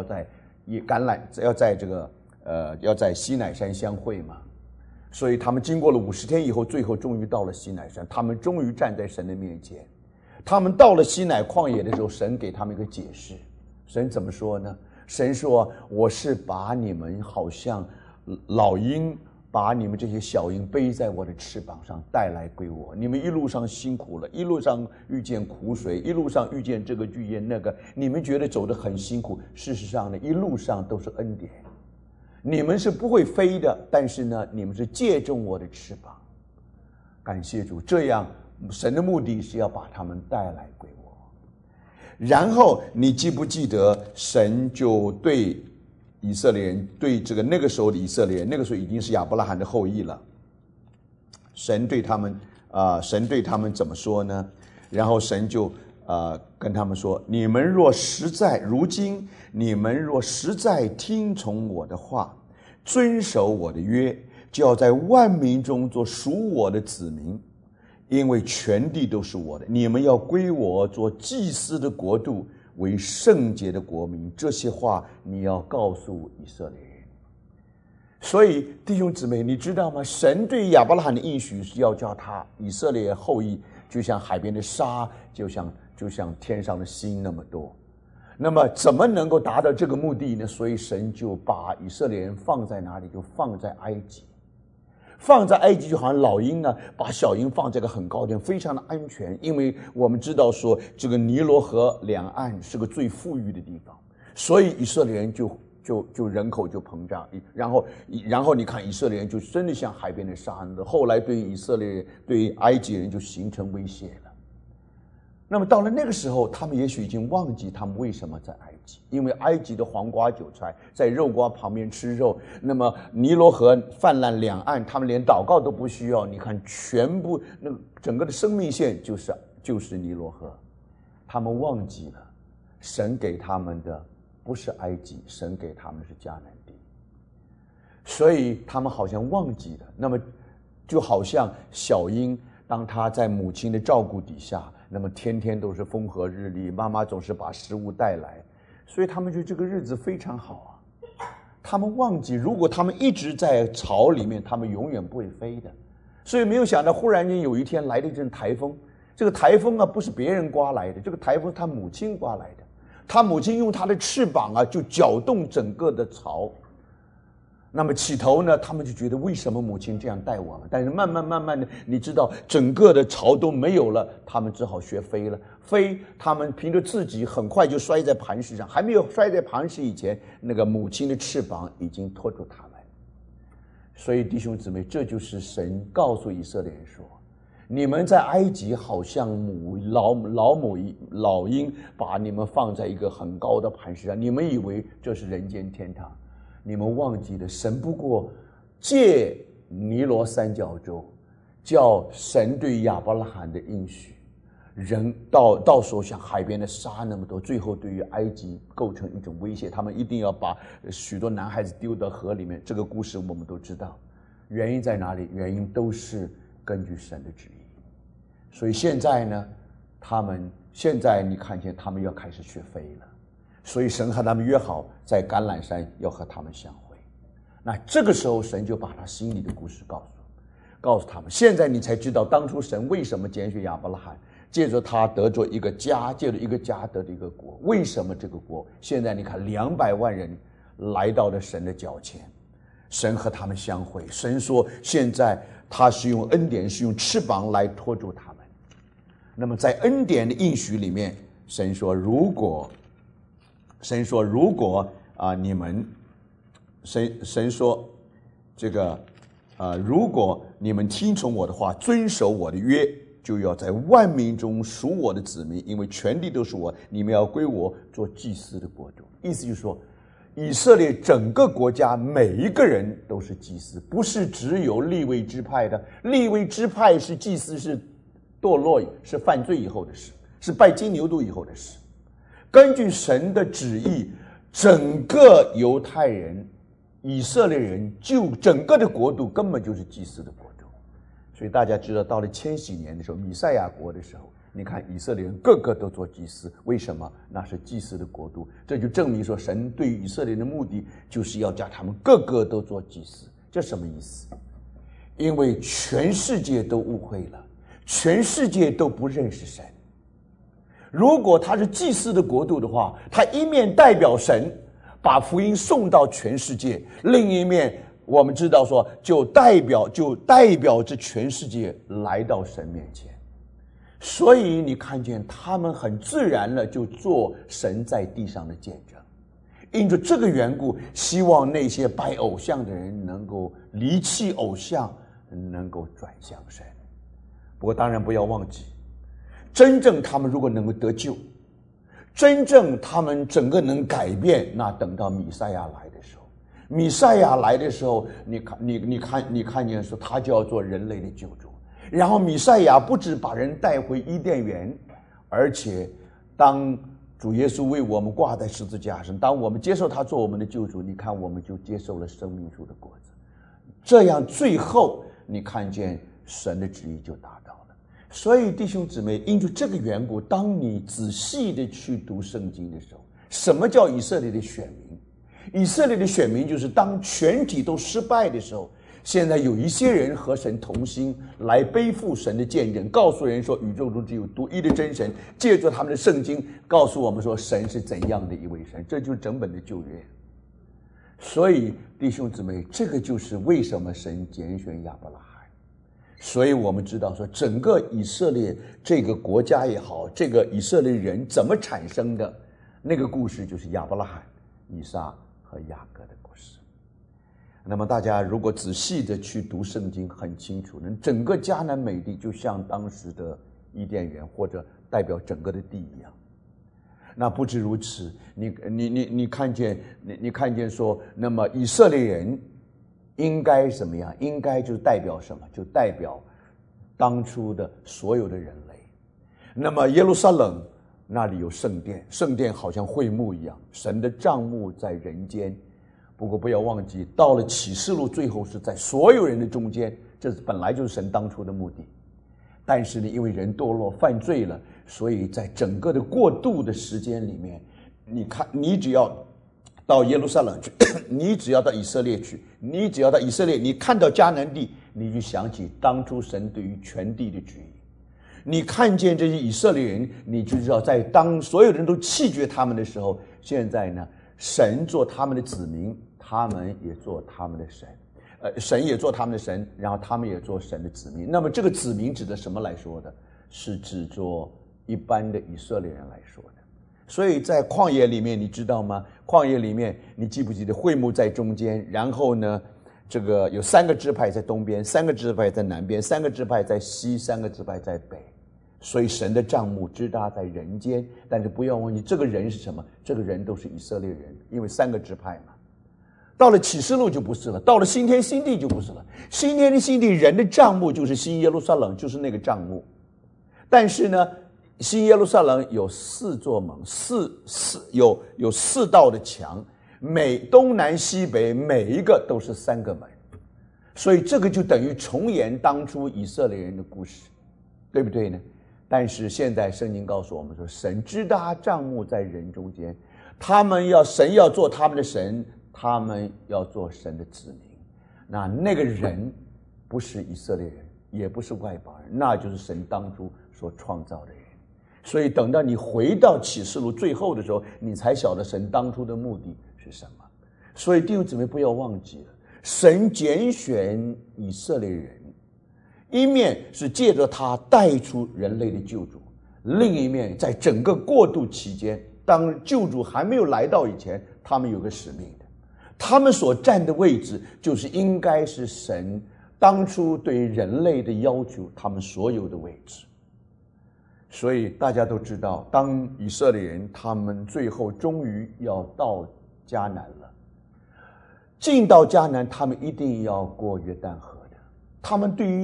在西乃山相会嘛？所以他们经过了50天以后，最后终于到了西乃山，他们终于站在神的面前。他们到了西乃旷野的时候，神给他们一个解释。神怎么说呢？神说：我是把你们好像老鹰把你们这些小鹰背在我的翅膀上带来归我。你们一路上辛苦了，一路上遇见苦水，一路上遇见这个遇见那个，你们觉得走得很辛苦，事实上呢，一路上都是恩典。你们是不会飞的，但是呢，你们是借重我的翅膀。感谢主，这样神的目的是要把他们带来归我。然后你记不记得，神就对以色列人，对这个那个时候的以色列人，那个时候已经是亚伯拉罕的后裔了。神对他们怎么说呢？然后神就跟他们说：如今你们若实在听从我的话，遵守我的约，就要在万民中做属我的子民，因为全地都是我的，你们要归我做祭司的国度，为圣洁的国民。这些话你要告诉以色列人。所以弟兄姊妹，你知道吗？神对亚伯拉罕的应许是要叫他以色列后裔就像海边的沙，就像天上的星那么多。那么怎么能够达到这个目的呢？所以神就把以色列人放在哪里？就放在埃及。放在埃及就好像老鹰呢，把小鹰放在一个很高点，非常的安全。因为我们知道说，这个尼罗河两岸是个最富裕的地方，所以以色列人就人口就膨胀，然后你看以色列人就真的像海边的沙，后来对于埃及人就形成威胁了。那么到了那个时候，他们也许已经忘记他们为什么在埃及，因为埃及的黄瓜韭菜在肉瓜旁边吃肉，那么尼罗河泛滥两岸，他们连祷告都不需要。你看全部那整个的生命线就是尼罗河，他们忘记了神给他们的不是埃及，神给他们是迦南地，所以他们好像忘记了。那么就好像小鹰，当他在母亲的照顾底下，那么天天都是风和日丽，妈妈总是把食物带来，所以他们觉得这个日子非常好啊。他们忘记，如果他们一直在巢里面，他们永远不会飞的。所以没有想到，忽然间有一天来了一阵台风。这个台风啊，不是别人刮来的，这个台风是他母亲刮来的。他母亲用他的翅膀啊，就搅动整个的巢。 那么起头呢，他们就觉得为什么母亲这样带我们？但是慢慢的，你知道整个的巢都没有了，他们只好学飞了。飞，他们凭着自己很快就摔在磐石上，还没有摔在磐石以前，那个母亲的翅膀已经托住他们。所以弟兄姊妹，这就是神告诉以色列人说，你们在埃及好像老鹰把你们放在一个很高的磐石上，你们以为这是人间天堂，你们忘记了神不过借尼罗三角洲，叫神对亚伯拉罕的应许，人到时候像海边的沙那么多，最后对于埃及构成一种威胁，他们一定要把许多男孩子丢到河里面。这个故事我们都知道，原因在哪里？原因都是根据神的旨意。所以现在呢，现在你看见他们要开始学飞了，所以神和他们约好在橄榄山要和他们相会。那这个时候神就把他心里的故事告诉他们。现在你才知道当初神为什么拣选亚伯拉罕，借着他得着一个家，借着一个家得着一个国。为什么这个国？现在你看200万人来到了神的脚前，神和他们相会。神说现在他是用恩典，是用翅膀来托住他们。那么在恩典的应许里面，神说如果你们神说这个如果你们听从我的话，遵守我的约，就要在万民中属我的子民，因为全地都是我，你们要归我做祭司的国度。意思就是说，以色列整个国家每一个人都是祭司，不是只有利未支派的。利未支派是祭司，是堕落，是犯罪以后的事，是拜金牛犊以后的事。根据神的旨意，整个犹太人、以色列人，就整个的国度根本就是祭司的国度。所以大家知道，到了千禧年的时候，弥赛亚国的时候，你看以色列人个个都做祭司。为什么？那是祭司的国度。这就证明说，神对于以色列人的目的就是要叫他们个个都做祭司。这什么意思？因为全世界都误会了，全世界都不认识神。如果他是祭司的国度的话，他一面代表神把福音送到全世界，另一面我们知道说就代表着全世界来到神面前。所以你看见他们很自然了，就做神在地上的见证。因着这个缘故，希望那些拜偶像的人能够离弃偶像，能够转向神。不过当然不要忘记，真正他们如果能够得救，真正他们整个能改变，那等到弥赛亚来的时候，弥赛亚来的时候，你看见说他就要做人类的救主。然后弥赛亚不止把人带回伊甸园，而且当主耶稣为我们挂在十字架上，当我们接受他做我们的救主，你看我们就接受了生命树的果子。这样最后你看见神的旨意就达到了。所以弟兄姊妹，因着这个缘故，当你仔细的去读圣经的时候，什么叫以色列的选民？以色列的选民就是当全体都失败的时候，现在有一些人和神同心，来背负神的见证，告诉人说宇宙中只有独一的真神，借助他们的圣经告诉我们说神是怎样的一位神。这就是整本的旧约。所以弟兄姊妹，这个就是为什么神拣选亚伯拉罕。所以我们知道说，整个以色列这个国家也好，这个以色列人怎么产生的，那个故事就是亚伯拉罕、以撒和雅各的故事。那么大家如果仔细的去读圣经，很清楚，整个迦南美地就像当时的伊甸园，或者代表整个的地一样。那不止如此，你看见说，那么以色列人应该怎么样？应该就代表什么？就代表当初的所有的人类。那么耶路撒冷那里有圣殿，圣殿好像会幕一样，神的帐幕在人间。不过不要忘记，到了启示录，最后是在所有人的中间，这本来就是神当初的目的。但是呢，因为人堕落犯罪了，所以在整个的过渡的时间里面，你看，你只要到耶路撒冷去，你只要到以色列去，你只要到以色列，你看到迦南地，你就想起当初神对于全地的旨意。你看见这些以色列人，你就知道在当所有人都弃绝他们的时候，现在呢， 神做他们的子民，他们也做他们的神，神也做他们的神，然后他们也做神的子民。那么这个子民指的什么来说的？是指着一般的以色列人来说的。所以在旷野里面，你知道吗？旷野里面，你记不记得会幕在中间，然后呢，这个有3个支派在东边，3个支派在南边，3个支派在西，3个支派在北。所以神的帐幕支搭在人间，但是不要忘记，这个人是什么？这个人都是以色列人，因为3个支派嘛。到了启示录就不是了，到了新天新地就不是了。新天新地人的帐幕就是新耶路撒冷，就是那个帐幕。但是呢，新耶路撒冷有4座门，有4道的墙，每东南西北每一个都是3个门，所以这个就等于重演当初以色列人的故事，对不对呢？但是现在圣经告诉我们说，神支搭帐幕在人中间，神要做他们的神，他们要做神的子民。那个人不是以色列人，也不是外邦人，那就是神当初所创造的人。所以等到你回到启示录最后的时候，你才晓得神当初的目的是什么。所以弟兄姊妹不要忘记了，神拣选以色列人，一面是借着他带出人类的救主，另一面在整个过渡期间，当救主还没有来到以前，他们有个使命的，他们所站的位置就是应该是神当初对人类的要求，他们所有的位置。所以大家都知道，当以色列人他们最后终于要到迦南了，进到迦南，他们一定要过约旦河的。他们对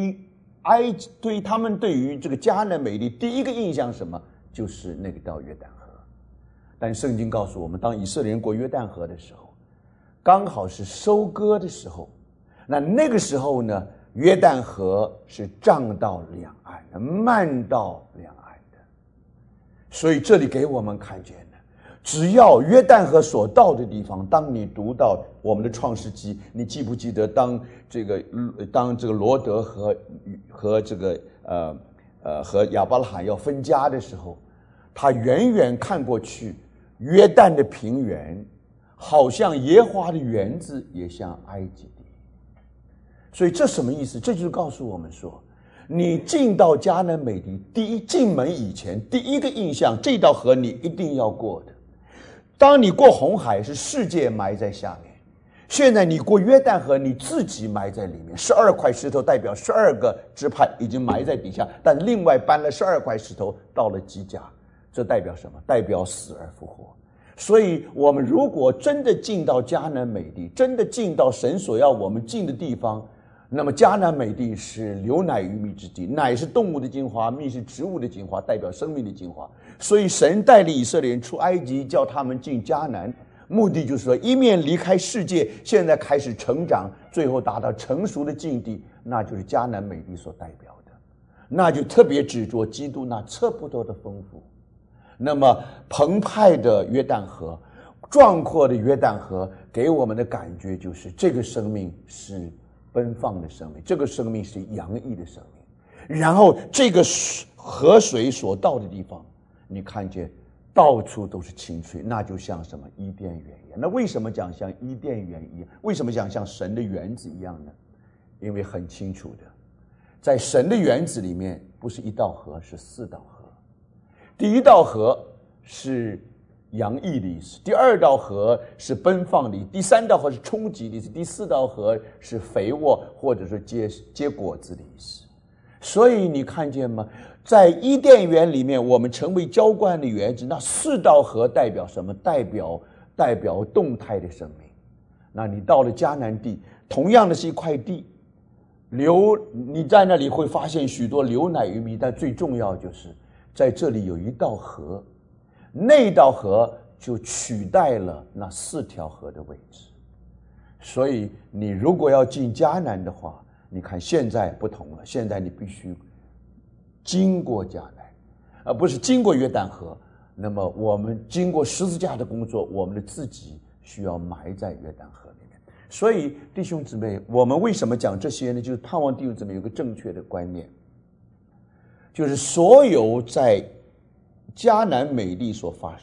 于这个迦南美地第一个印象是什么？就是那个到约旦河。但圣经告诉我们，当以色列人过约旦河的时候，刚好是收割的时候。那个时候呢，约旦河是涨到两岸的，漫到两岸的。所以这里给我们看见的，只要约旦河所到的地方，当你读到我们的创世纪，你记不记得当这个罗德和这个和亚伯拉罕要分家的时候，他远远看过去，约旦的平原好像耶和华的园子，也像埃及地。所以这什么意思？这就是告诉我们说，你进到迦南美地，进门以前第一个印象，这道河你一定要过的。当你过红海，是世界埋在下面，现在你过约旦河，你自己埋在里面。12块石头代表12个支派已经埋在底下，但另外搬了12块石头到了基甲，这代表什么？代表死而复活。所以我们如果真的进到迦南美地，真的进到神所要我们进的地方，那么迦南美地是流奶与蜜之地，奶是动物的精华，蜜是植物的精华，代表生命的精华。所以神带领以色列人出埃及，叫他们进迦南，目的就是说，一面离开世界，现在开始成长，最后达到成熟的境地，那就是迦南美地所代表的。那就特别指着基督那测不透的丰富。那么澎湃的约旦河，壮阔的约旦河，给我们的感觉就是这个生命是奔放的生命，这个生命是洋溢的生命。然后这个河水所到的地方，你看见到处都是清水，那就像什么伊甸园一样。那为什么讲像伊甸园一样？为什么讲像神的园子一样呢？因为很清楚的，在神的园子里面，不是一道河，是4道河。第一道河是洋溢的意思，第2道河是奔放的意思，第3道河是冲击的意思，第4道河是肥沃或者说结果子的意思。所以你看见吗？在伊甸园里面，我们成为浇灌的园子，那4道河代表什么？代表动态的生命。那你到了迦南地，同样的是一块地，你在那里会发现许多流奶与蜜，但最重要就是在这里有一道河，那道河就取代了那4条河的位置。所以你如果要进迦南的话，你看现在不同了，现在你必须经过迦南，而不是经过约旦河。那么我们经过十字架的工作，我们的自己需要埋在约旦河里面。所以弟兄姊妹，我们为什么讲这些呢？就是盼望弟兄姊妹有个正确的观念，就是所有在迦南美地所发生的，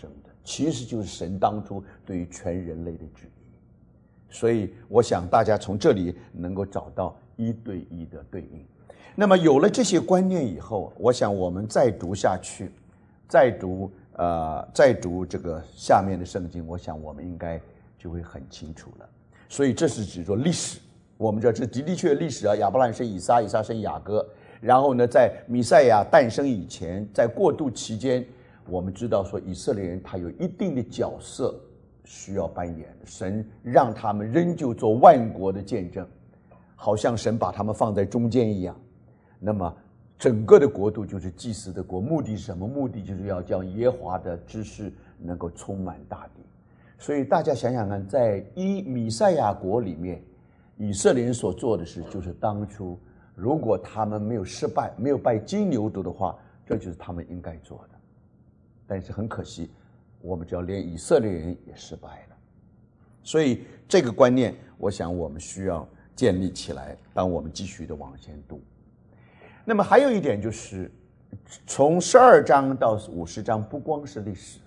其实就是神当初对于全人类的旨意。所以我想大家从这里能够找到一对一的对应。那么有了这些观念以后，我想我们再读下去，再读这个下面的圣经，我想我们应该就会很清楚了。所以这是指说历史，我们知道这的确历史啊，亚伯拉罕生以撒，以撒生雅各，然后呢，在弥赛亚诞生以前，在过渡期间，我们知道说以色列人他有一定的角色需要扮演，神让他们仍旧做万国的见证，好像神把他们放在中间一样。那么整个的国度就是祭司的国，目的是什么？目的就是要将耶和华的知识能够充满大地。所以大家想想看，在弥赛亚国里面，以色列人所做的事，就是当初如果他们没有失败，没有拜金牛犊的话，这就是他们应该做的。但是很可惜，我们知道连以色列人也失败了。所以这个观念，我想我们需要建立起来，当我们继续的往前读。那么还有一点就是，从12章到50章不光是历史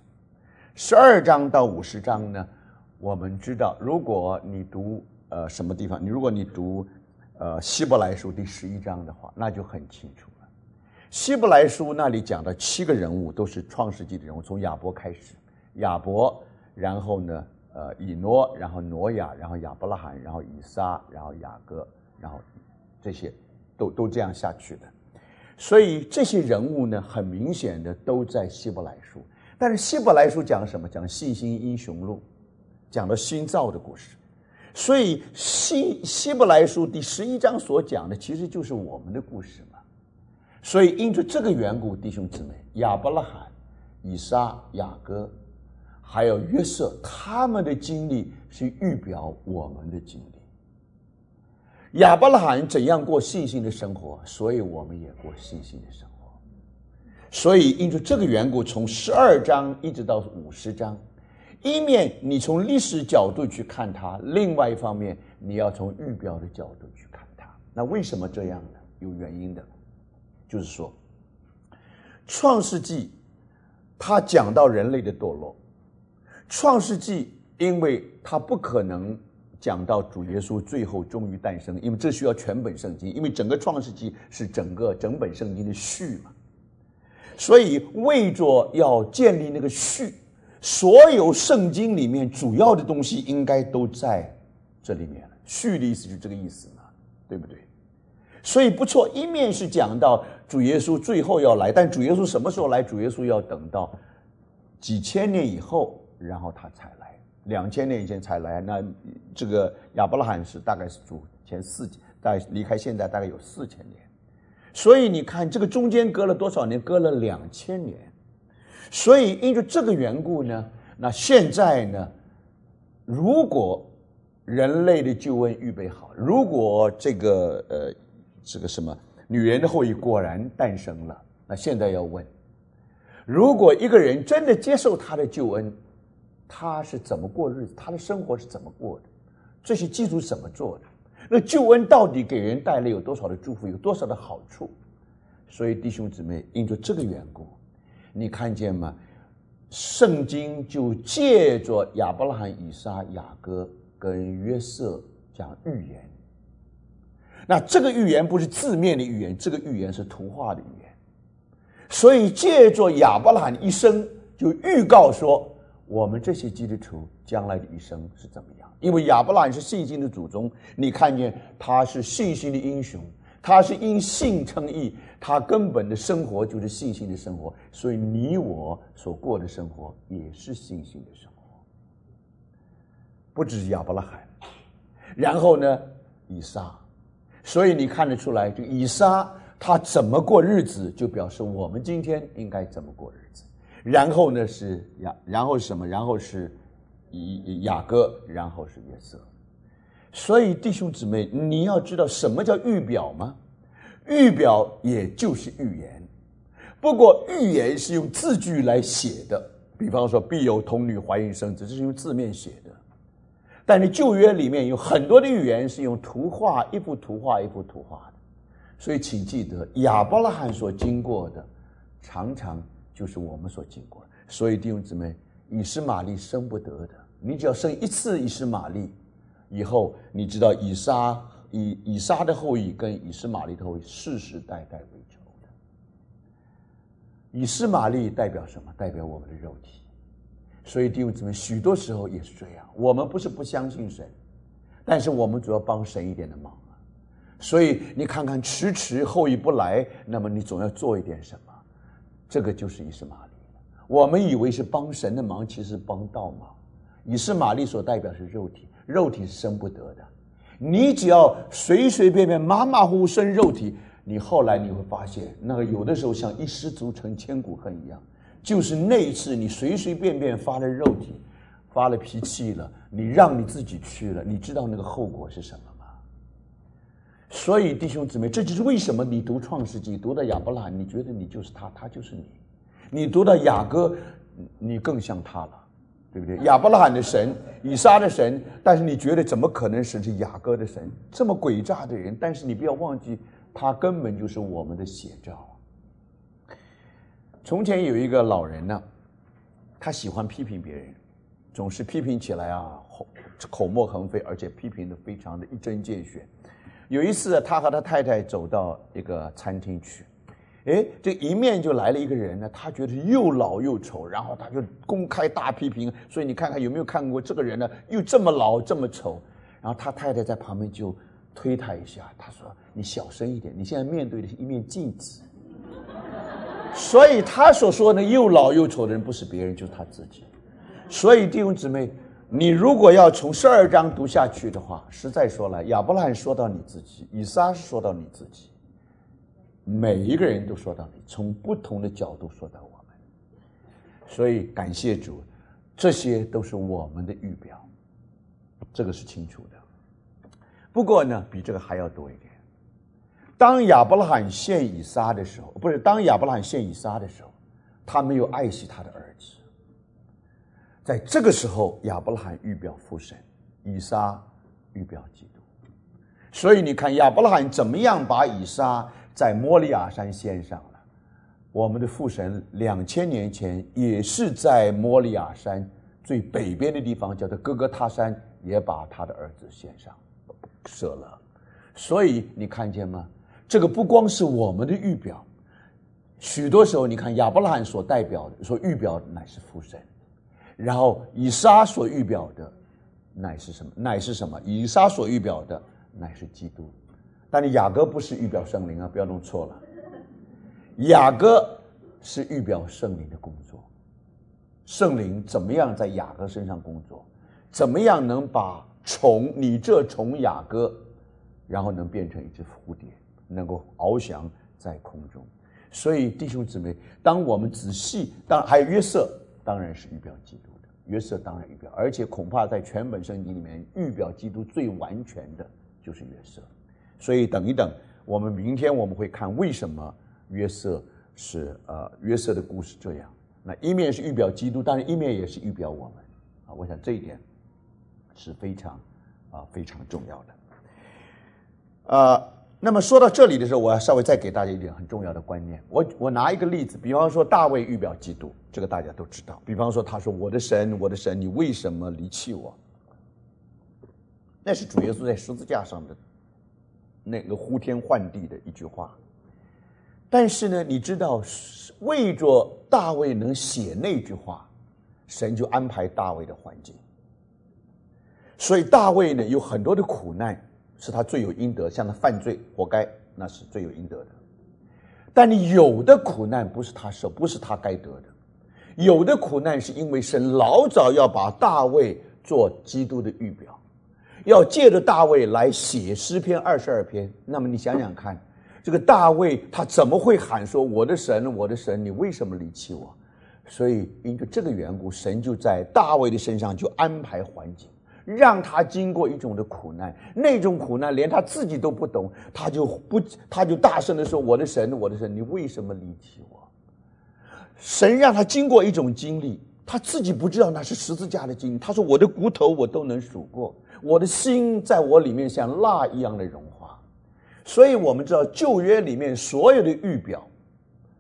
，12章到50章呢，我们知道，如果你读什么地方，如果你读希伯来书第11章的话，那就很清楚了。希伯来书那里讲的7个人物都是创世纪的人物，从亚伯开始，亚伯，然后呢以诺，然后挪亚，然后亚伯拉罕，然后以撒，然后雅各，然后这些都这样下去的。所以这些人物呢，很明显的都在希伯来书。但是希伯来书讲什么？讲信心英雄录，讲了新造的故事。所以希伯来书第11章所讲的其实就是我们的故事嘛。所以因着这个缘故，弟兄姊妹，亚伯拉罕、以撒、雅各还有约瑟，他们的经历是预表我们的经历。亚伯拉罕怎样过信心的生活，所以我们也过信心的生活。所以因着这个缘故，从12章一直到50章，一面你从历史角度去看它，另外一方面你要从预表的角度去看它。那为什么这样呢？有原因的，就是说创世纪它讲到人类的堕落，创世纪因为它不可能讲到主耶稣最后终于诞生，因为这需要全本圣经，因为整个创世纪是整本圣经的序嘛。所以为着要建立那个序，所有圣经里面主要的东西应该都在这里面了。序的意思就是这个意思嘛，对不对？所以不错，一面是讲到主耶稣最后要来，但主耶稣什么时候来？主耶稣要等到几千年以后，然后他才来，2000年以前才来。那这个亚伯拉罕是大概是主前大概离开现在大概有4000年，所以你看这个中间隔了多少年？隔了2000年。所以因为这个缘故呢，那现在呢，如果人类的救恩预备好，如果这个什么女人的后裔果然诞生了，那现在要问，如果一个人真的接受他的救恩，他是怎么过日子？他的生活是怎么过的？这些基础是怎么做的？那救恩到底给人带来有多少的祝福，有多少的好处？所以弟兄姊妹，因着这个缘故，你看见吗？圣经就借着亚伯拉罕、以撒、雅各跟约瑟讲预言。那这个预言不是字面的预言，这个预言是图画的预言。所以借着亚伯拉罕一生，就预告说我们这些基督徒将来的一生是怎么样。因为亚伯拉罕是信心的祖宗，你看见他是信心的英雄，他是因信称义，他根本的生活就是信心的生活。所以你我所过的生活也是信心的生活，不只是亚伯拉罕，然后呢以撒。所以你看得出来，就以撒他怎么过日子，就表示我们今天应该怎么过日子。然后呢然后是什么？然后是雅各，然后是约瑟。所以弟兄姊妹，你要知道什么叫预表吗？预表也就是预言，不过预言是用字句来写的，比方说必有童女怀孕生子，这是用字面写的。但是旧约里面有很多的预言是用图画，一幅图画一幅图画的。所以请记得，亚伯拉罕所经过的常常就是我们所经过的。所以弟兄姊妹， 以实玛利生不得的。你只要生一次以实玛利，以后你知道以撒的后裔跟以实玛利的后裔世世代代为仇的。以实玛利代表什么？代表我们的肉体。所以弟兄姊妹，许多时候也是这样，我们不是不相信神，但是我们主要帮神一点的忙啊。所以你看看迟迟后裔不来，那么你总要做一点什么，这个就是以实玛利。我们以为是帮神的忙，其实帮倒忙。以实玛利所代表是肉体，肉体是生不得的。你只要随随便便马马虎虎生肉体，你后来你会发现，那个有的时候像一失足成千古恨一样，就是那一次你随随便便发了肉体，发了脾气了，你让你自己去了，你知道那个后果是什么吗？所以弟兄姊妹，这就是为什么你读创世纪，读到亚伯拉罕，你觉得你就是他，他就是你；你读到雅各，你更像他了。对不对？亚伯拉罕的神，以撒的神，但是你觉得怎么可能神是雅各的神？这么诡诈的人，但是你不要忘记，他根本就是我们的写照。从前有一个老人呢，他喜欢批评别人，总是批评起来啊，口沫横飞，而且批评的非常的一针见血。有一次，他和他太太走到一个餐厅去。这一面就来了一个人呢，他觉得又老又丑，然后他就公开大批评。所以你看看有没有看过这个人呢，又这么老这么丑。然后他太太在旁边就推他一下，他说：“你小声一点，你现在面对的是一面镜子。”所以他所说的又老又丑的人不是别人，就是他自己。所以弟兄姊妹，你如果要从12章读下去的话，实在说来，亚伯拉罕说到你自己，以撒是说到你自己。每一个人都说到你，从不同的角度说到我们，所以感谢主，这些都是我们的预表，这个是清楚的。不过呢，比这个还要多一点。当亚伯拉罕献以撒的时候，当亚伯拉罕献以撒的时候，他没有爱惜他的儿子。在这个时候，亚伯拉罕预表父神，以撒预表基督。所以你看亚伯拉罕怎么样把以撒在摩利亚山献上了。我们的父神2000年前也是在摩利亚山最北边的地方，叫做哥哥他山，也把他的儿子献上舍了。所以你看见吗？这个不光是我们的预表，许多时候你看亚伯拉罕所代表的、所预表的乃是父神，然后以撒所预表的乃是什么？乃是什么？以撒所预表的乃是基督。但是雅各不是预表圣灵啊，不要弄错了。雅各是预表圣灵的工作，圣灵怎么样在雅各身上工作，怎么样能把你这虫雅各，然后能变成一只蝴蝶，能够翱翔在空中。所以弟兄姊妹，当我们仔细，当然还有约瑟，当然是预表基督的，约瑟当然预表，而且恐怕在全本圣经里面预表基督最完全的就是约瑟。所以等一等，我们明天我们会看为什么约瑟是约瑟的故事这样。那一面是预表基督，当然一面也是预表我们啊。我想这一点是非常重要的。那么说到这里的时候，我要稍微再给大家一点很重要的观念。我拿一个例子，比方说大卫预表基督，这个大家都知道。比方说他说：“我的神，我的神，你为什么离弃我？”那是主耶稣在十字架上的那个呼天唤地的一句话。但是呢，你知道为着大卫能写那句话，神就安排大卫的环境。所以大卫呢有很多的苦难是他罪有应得，像他犯罪活该，那是罪有应得的。但你有的苦难不是他受，不是他该得的，有的苦难是因为神老早要把大卫做基督的预表，要借着大卫来写诗篇22篇。那么你想想看，这个大卫他怎么会喊说：“我的神，我的神，你为什么离弃我？”所以因着这个缘故，神就在大卫的身上就安排环境，让他经过一种的苦难，那种苦难连他自己都不懂，他就大声的说：“我的神，我的神，你为什么离弃我？”神让他经过一种经历，他自己不知道那是十字架的经历。他说：“我的骨头我都能数过，我的心在我里面像蜡一样的融化。”所以我们知道旧约里面所有的预表，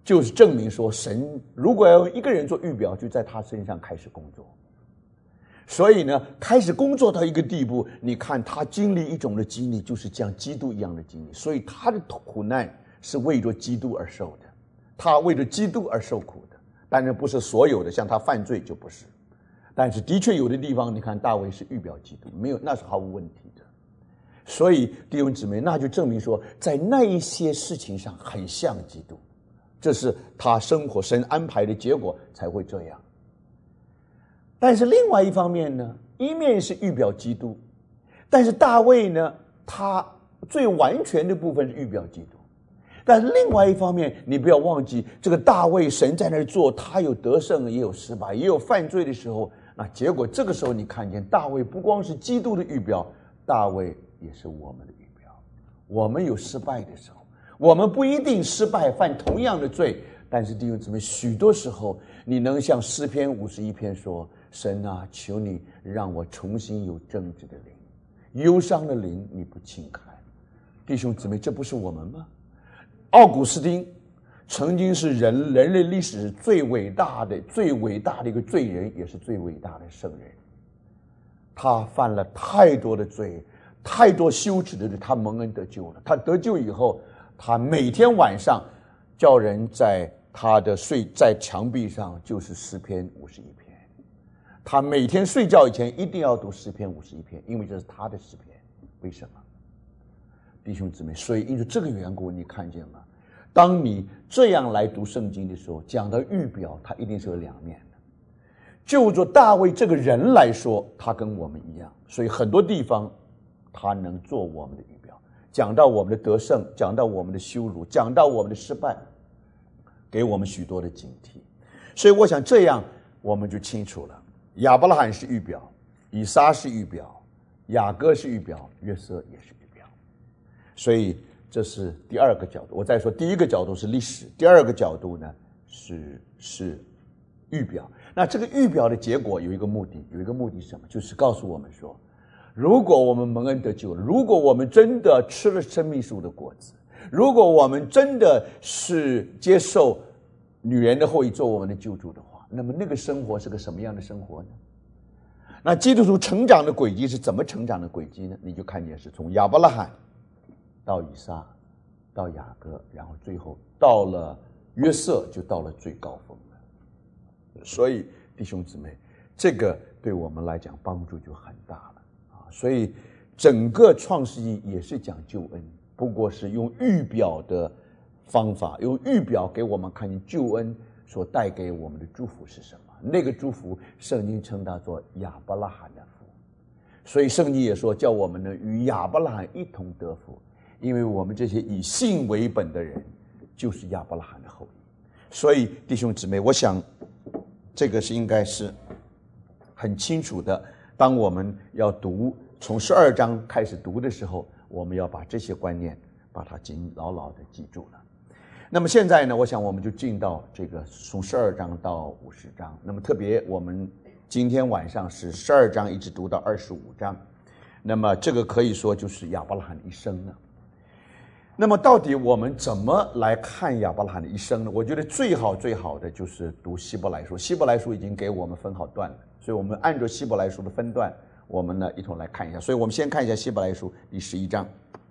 就是证明说，神如果要用一个人做预表，就在他身上开始工作。所以呢，开始工作到一个地步，你看他经历一种的经历，就是像基督一样的经历。所以他的苦难是为着基督而受的，他为着基督而受苦的。当然不是所有的，像他犯罪就不是。但是的确有的地方，你看大卫是预表基督，没有，那是毫无问题的。所以弟兄姊妹，那就证明说，在那一些事情上很像基督，这是他生活神安排的结果才会这样。但是另外一方面呢，一面是预表基督，但是大卫呢，他最完全的部分是预表基督。但是另外一方面，你不要忘记，这个大卫神在那儿做，他有得胜也有失败，也有犯罪的时候。那结果这个时候你看见大卫不光是基督的预表，大卫也是我们的预表。我们有失败的时候，我们不一定失败犯同样的罪，但是弟兄姊妹，许多时候你能像诗篇51篇说，神啊，求你让我重新有正直的灵，忧伤的灵你不轻看。弟兄姊妹，这不是我们吗？奥古斯丁曾经是人类历史最伟大的一个罪人，也是最伟大的圣人。他犯了太多的罪，太多羞耻的罪，他蒙恩得救了。他得救以后，他每天晚上叫人在他的在墙壁上就是诗篇51篇。他每天睡觉以前一定要读诗篇51篇，因为这是他的诗篇。为什么？弟兄姊妹，所以因为这个缘故，你看见吗？当你这样来读圣经的时候，讲到预表，它一定是有两面的。就做大卫这个人来说，他跟我们一样，所以很多地方他能做我们的预表，讲到我们的得胜，讲到我们的羞辱，讲到我们的失败，给我们许多的警惕。所以我想这样我们就清楚了，亚伯拉罕是预表，以撒是预表，雅各是预表，约瑟也是预表。所以这是第二个角度。我再说，第一个角度是历史，第二个角度呢是预表。那这个预表的结果有一个目的是什么？就是告诉我们说，如果我们蒙恩得救了，如果我们真的吃了生命树的果子，如果我们真的是接受女人的后裔做我们的救主的话，那么那个生活是个什么样的生活呢？那基督徒成长的轨迹是怎么成长的轨迹呢？你就看见是从亚伯拉罕到以撒，到雅各，然后最后到了约瑟，就到了最高峰了。所以弟兄姊妹，这个对我们来讲帮助就很大了啊！所以整个创世纪也是讲救恩，不过是用预表的方法，用预表给我们看见救恩所带给我们的祝福是什么。那个祝福圣经称它做亚伯拉罕的福，所以圣经也说叫我们呢与亚伯拉罕一同得福，因为我们这些以信为本的人就是亚伯拉罕的后裔。所以弟兄姊妹，我想这个是应该是很清楚的。当我们要读从12章开始读的时候，我们要把这些观念把它牢牢的记住了。那么现在呢，我想我们就进到这个从12章到50章。那么特别我们今天晚上是12章一直读到25章，那么这个可以说就是亚伯拉罕的一生了。那么到底我们怎么来看亚伯拉罕的一生呢？我觉得最好的就是读希伯来书。希伯来书已经给我们分好段了，所以我们按照希伯来书的分段，我们呢一同来看一下。所以我们先看一下希伯来书第11章。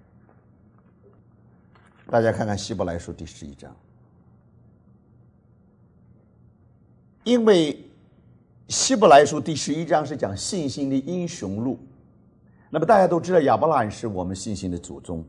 大家看看希伯来书第11章。因为希伯来书第11章是讲信心的英雄录，那么大家都知道亚伯拉罕是我们信心的祖宗，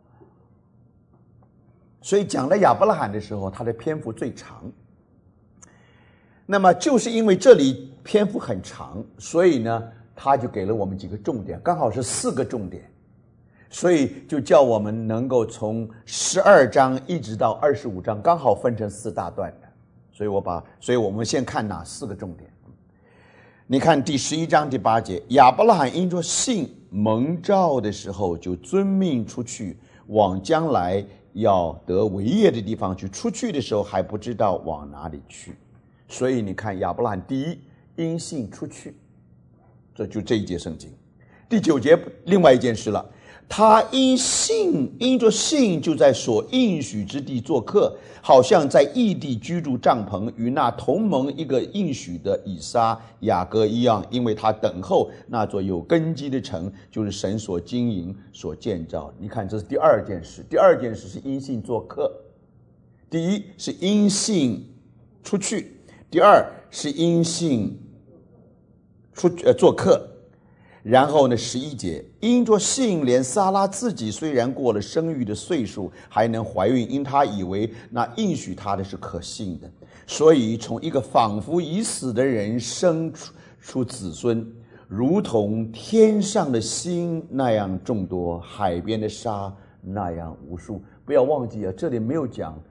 所以讲到亚伯拉罕的时候，他的篇幅最长。那么就是因为这里篇幅很长，所以呢他就给了我们几个重点，刚好是4个重点，所以就叫我们能够从12章一直到25章刚好分成4大段的。所以我们先看哪4个重点。你看第11章第8节，亚伯拉罕因着信蒙召的时候，就遵命出去，往将来要得为业的地方去。出去的时候还不知道往哪里去。所以你看亚伯拉罕第一，因信出去，这一节圣经。第9节另外一件事了， 他因着信就在所应许之地做客，好像在异地居住帐篷，与那同盟一个应许的以撒、雅各一样，因为他等候那座有根基的城，就是神所经营、所建造。你看，这是第二件事。第二件事是因信做客。第一是因信出去，第二是因信做客。然后呢，11节，因着信，连撒拉自己虽然过了生育的岁数，还能怀孕，因他以为那应许他的是可信的，所以从一个仿佛已死的人生出子孙，如同天上的星那样众多，海边的沙那样无数。不要忘记啊，这里没有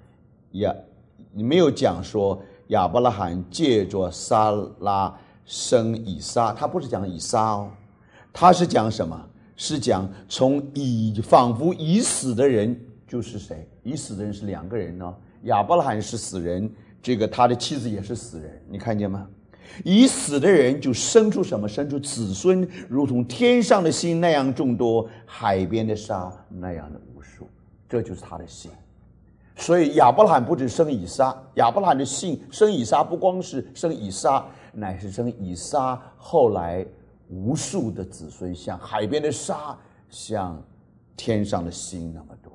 讲说亚伯拉罕借着撒拉生以撒，他不是讲以撒哦。他是讲什么？是讲从仿佛已死的人，就是谁？已死的人是2个人呢？亚伯拉罕是死人，这个他的妻子也是死人，你看见吗？已死的人就生出什么？生出子孙，如同天上的星那样众多，海边的沙那样的无数。这就是他的信。所以亚伯拉罕不只生以撒，亚伯拉罕的信生以撒不光是生以撒，乃是生以撒后来无数的子孙，像海边的沙，像天上的星那么多。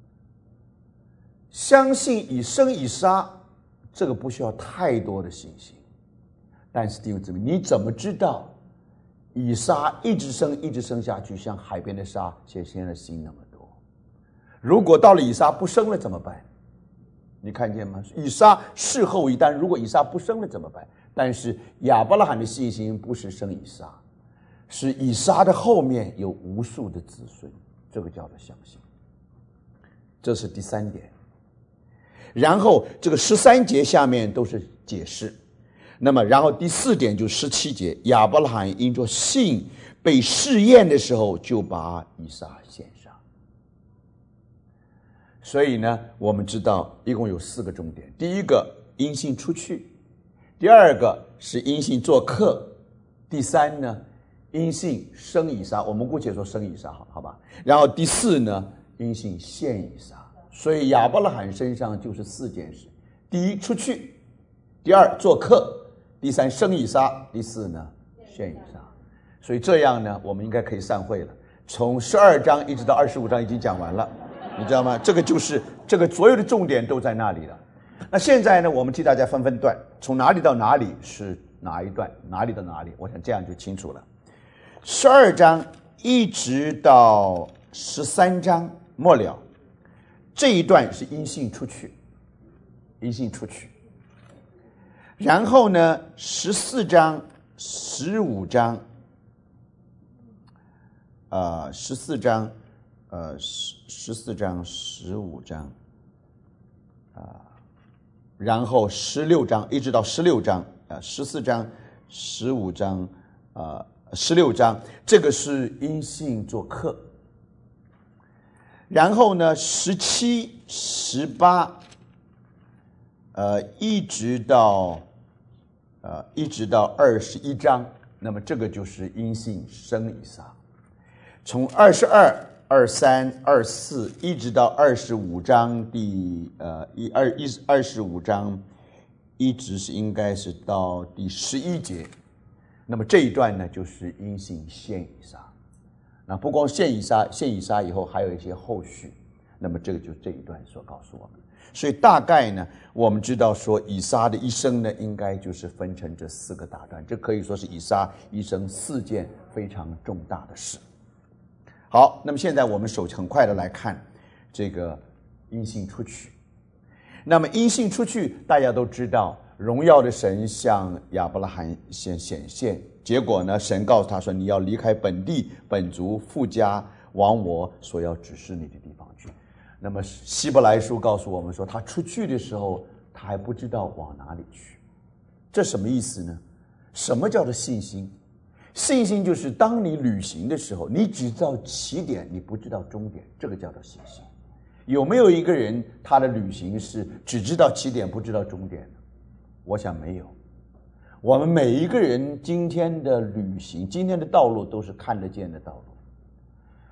相信生以撒，这个不需要太多的信心。但是弟兄姊妹，你怎么知道以撒一直生下去，像海边的沙，像天上的星那么多？如果到了以撒不生了怎么办？你看见吗？以撒事后一旦，如果以撒不生了怎么办？但是亚伯拉罕的信心不是生以撒，是以撒的后面有无数的子孙，这个叫做相信。这是第3点。然后这个13节下面都是解释。那么然后第4点就17节，亚伯拉罕因着信被试验的时候，就把以撒献上。所以呢，我们知道一共有4个重点。第一个，因信出去；第二个是因信做客；第3呢，因信生以撒，我们姑且说生以撒好吧。然后第4呢，因信献以撒。所以亚伯拉罕身上就是4件事：第一，出去；第二，做客；第3，生以撒；第4呢，献以撒。所以这样呢，我们应该可以散会了。从12章一直到25章已经讲完了，你知道吗？这个就是这个所有的重点都在那里了。那现在呢，我们替大家分段，从哪里到哪里是哪一段，哪里到哪里，我想这样就清楚了。12章一直到13章末了，这一段是因信出去，因信出去。然后呢，14章、15章，14章、14章、15章然后16章一直到16章14章、15章16章，这个是因信做客。然后呢，17、18一直到21章，那么这个就是因信生以撒。从22、23、24一直到25章25章，一直是应该是到第11节。那么这一段呢，就是因信献以撒。那不光献以撒以后，还有一些后续。那么这个就是这一段所告诉我们。所以大概呢，我们知道说以撒的一生呢，应该就是分成这4个大段，这可以说是以撒一生4件非常重大的事。好，那么现在我们很快的来看这个因信出去。那么因信出去，大家都知道，荣耀的神向亚伯拉罕显现，结果呢，神告诉他说，你要离开本地本族父家，往我所要指示你的地方去。那么希伯来书告诉我们说，他出去的时候，他还不知道往哪里去。这什么意思呢？什么叫做信心？信心就是当你旅行的时候，你只知道起点，你不知道终点，这个叫做信心。有没有一个人他的旅行是只知道起点不知道终点呢？我想没有。我们每一个人今天的旅行，今天的道路都是看得见的道路，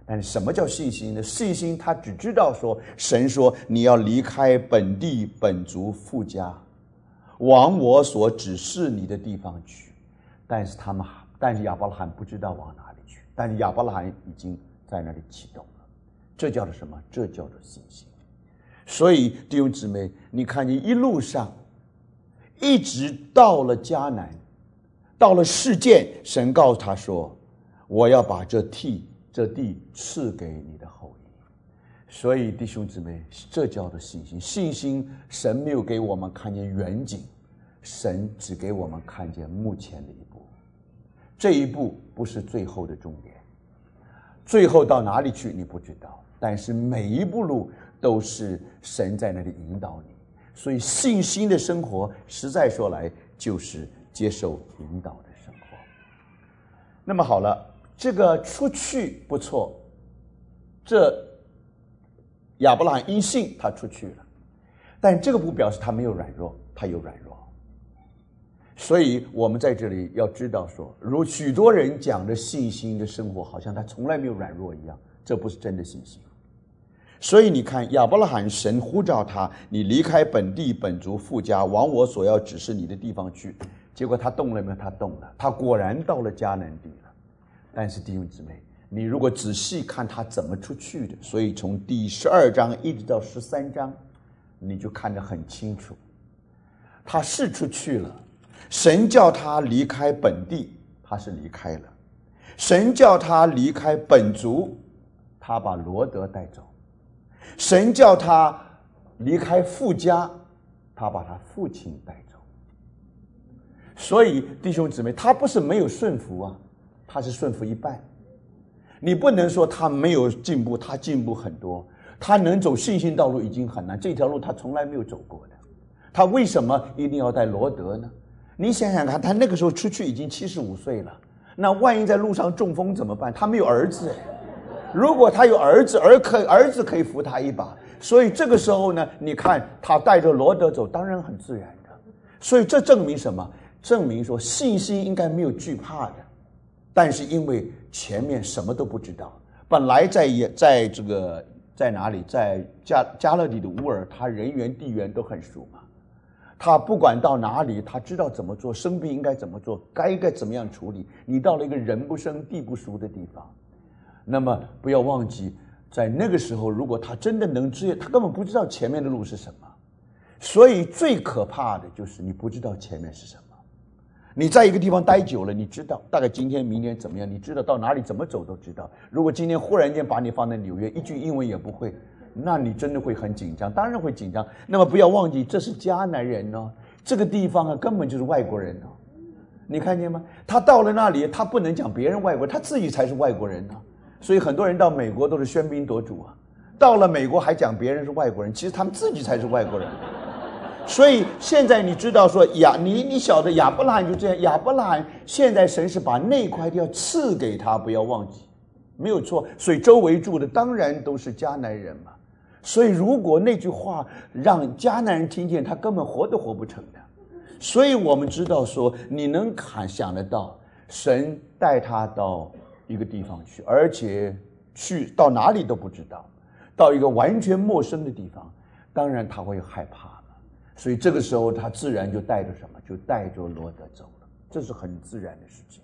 但是什么叫信心呢？信心他只知道说，神说你要离开本地本族父家，往我所指示你的地方去。但是亚伯拉罕不知道往哪里去，但是亚伯拉罕已经在那里启动了。这叫做什么？这叫做信心。所以弟兄姊妹，你看见一路上一直到了迦南，到了示剑，神告诉他说，我要把这地赐给你的后裔。所以弟兄姊妹，这叫做信心。信心，神没有给我们看见远景，神只给我们看见目前的一步。这一步不是最后的终点，最后到哪里去你不知道，但是每一步路都是神在那里引导你。所以信心的生活，实在说来就是接受引导的生活。那么好了，这个出去不错，这亚伯拉罕因信他出去了，但这个不表示他没有软弱，他有软弱。所以我们在这里要知道说，如许多人讲的信心的生活，好像他从来没有软弱一样，这不是真的信心。所以你看，亚伯拉罕神呼召他，你离开本地本族父家，往我所要指示你的地方去。结果他动了没有？他动了，他果然到了迦南地了。但是弟兄姊妹，你如果仔细看他怎么出去的，所以从第12章一直到13章，你就看得很清楚，他是出去了。神叫他离开本地，他是离开了；神叫他离开本族，他把罗德带走；神叫他离开父家，他把他父亲带走。所以弟兄姊妹，他不是没有顺服啊，他是顺服一半。你不能说他没有进步，他进步很多，他能走信心道路已经很难，这条路他从来没有走过的。他为什么一定要带罗德呢？你想想看，他那个时候出去已经75岁了，那万一在路上中风怎么办？他没有儿子，如果他有儿子，儿子可以扶他一把。所以这个时候呢，你看他带着罗德走，当然很自然的。所以这证明什么？证明说信心应该没有惧怕的，但是因为前面什么都不知道，本来在这个在哪里，在加勒底的乌尔，他人缘地缘都很熟嘛。他不管到哪里，他知道怎么做，生病应该怎么做，该怎么样处理。你到了一个人不生地不熟的地方，那么不要忘记，在那个时候，如果他真的能知，他根本不知道前面的路是什么。所以最可怕的就是你不知道前面是什么。你在一个地方待久了，你知道大概今天明天怎么样，你知道到哪里怎么走都知道。如果今天忽然间把你放在纽约，一句英文也不会，那你真的会很紧张，当然会紧张。那么不要忘记，这是迦南人哦，这个地方啊根本就是外国人哦。你看见吗？他到了那里，他不能讲别人外国人，他自己才是外国人呢。所以很多人到美国都是喧宾夺主啊，到了美国还讲别人是外国人，其实他们自己才是外国人。所以现在你知道说你晓得亚伯拉罕就这样，亚伯拉罕现在神是把那块地要赐给他，不要忘记，没有错。所以周围住的当然都是迦南人嘛。所以如果那句话让迦南人听见，他根本活都活不成的。所以我们知道说，你能想得到，神带他到一个地方去，而且去到哪里都不知道，到一个完全陌生的地方，当然他会害怕。所以这个时候他自然就带着什么？就带着罗德走了，这是很自然的事情。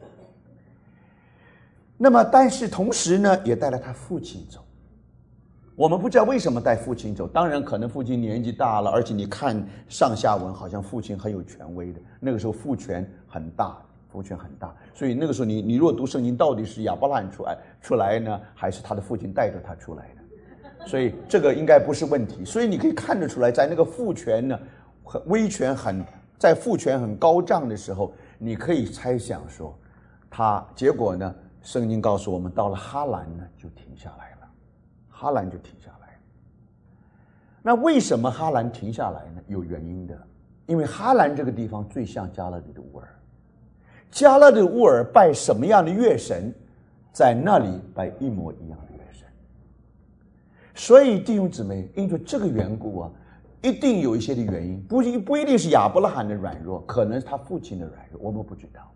那么但是同时呢，也带了他父亲走。我们不知道为什么带父亲走，当然可能父亲年纪大了，而且你看上下文好像父亲很有权威的，那个时候父权很大，所以那个时候你如果读圣经，到底是亚伯拉罕出来呢，还是他的父亲带着他出来的？所以这个应该不是问题。所以你可以看得出来，在那个父权呢威权在父权很高涨的时候，你可以猜想说结果呢，圣经告诉我们到了哈兰呢就停下来了。那为什么哈兰停下来呢？有原因的。因为哈兰这个地方最像加勒底的乌尔，加勒底乌尔拜什么样的月神，在那里拜一模一样的月神。所以弟兄姊妹，因为这个缘故啊，一定有一些的原因，不一定是亚伯拉罕的软弱，可能是他父亲的软弱，我们不知道。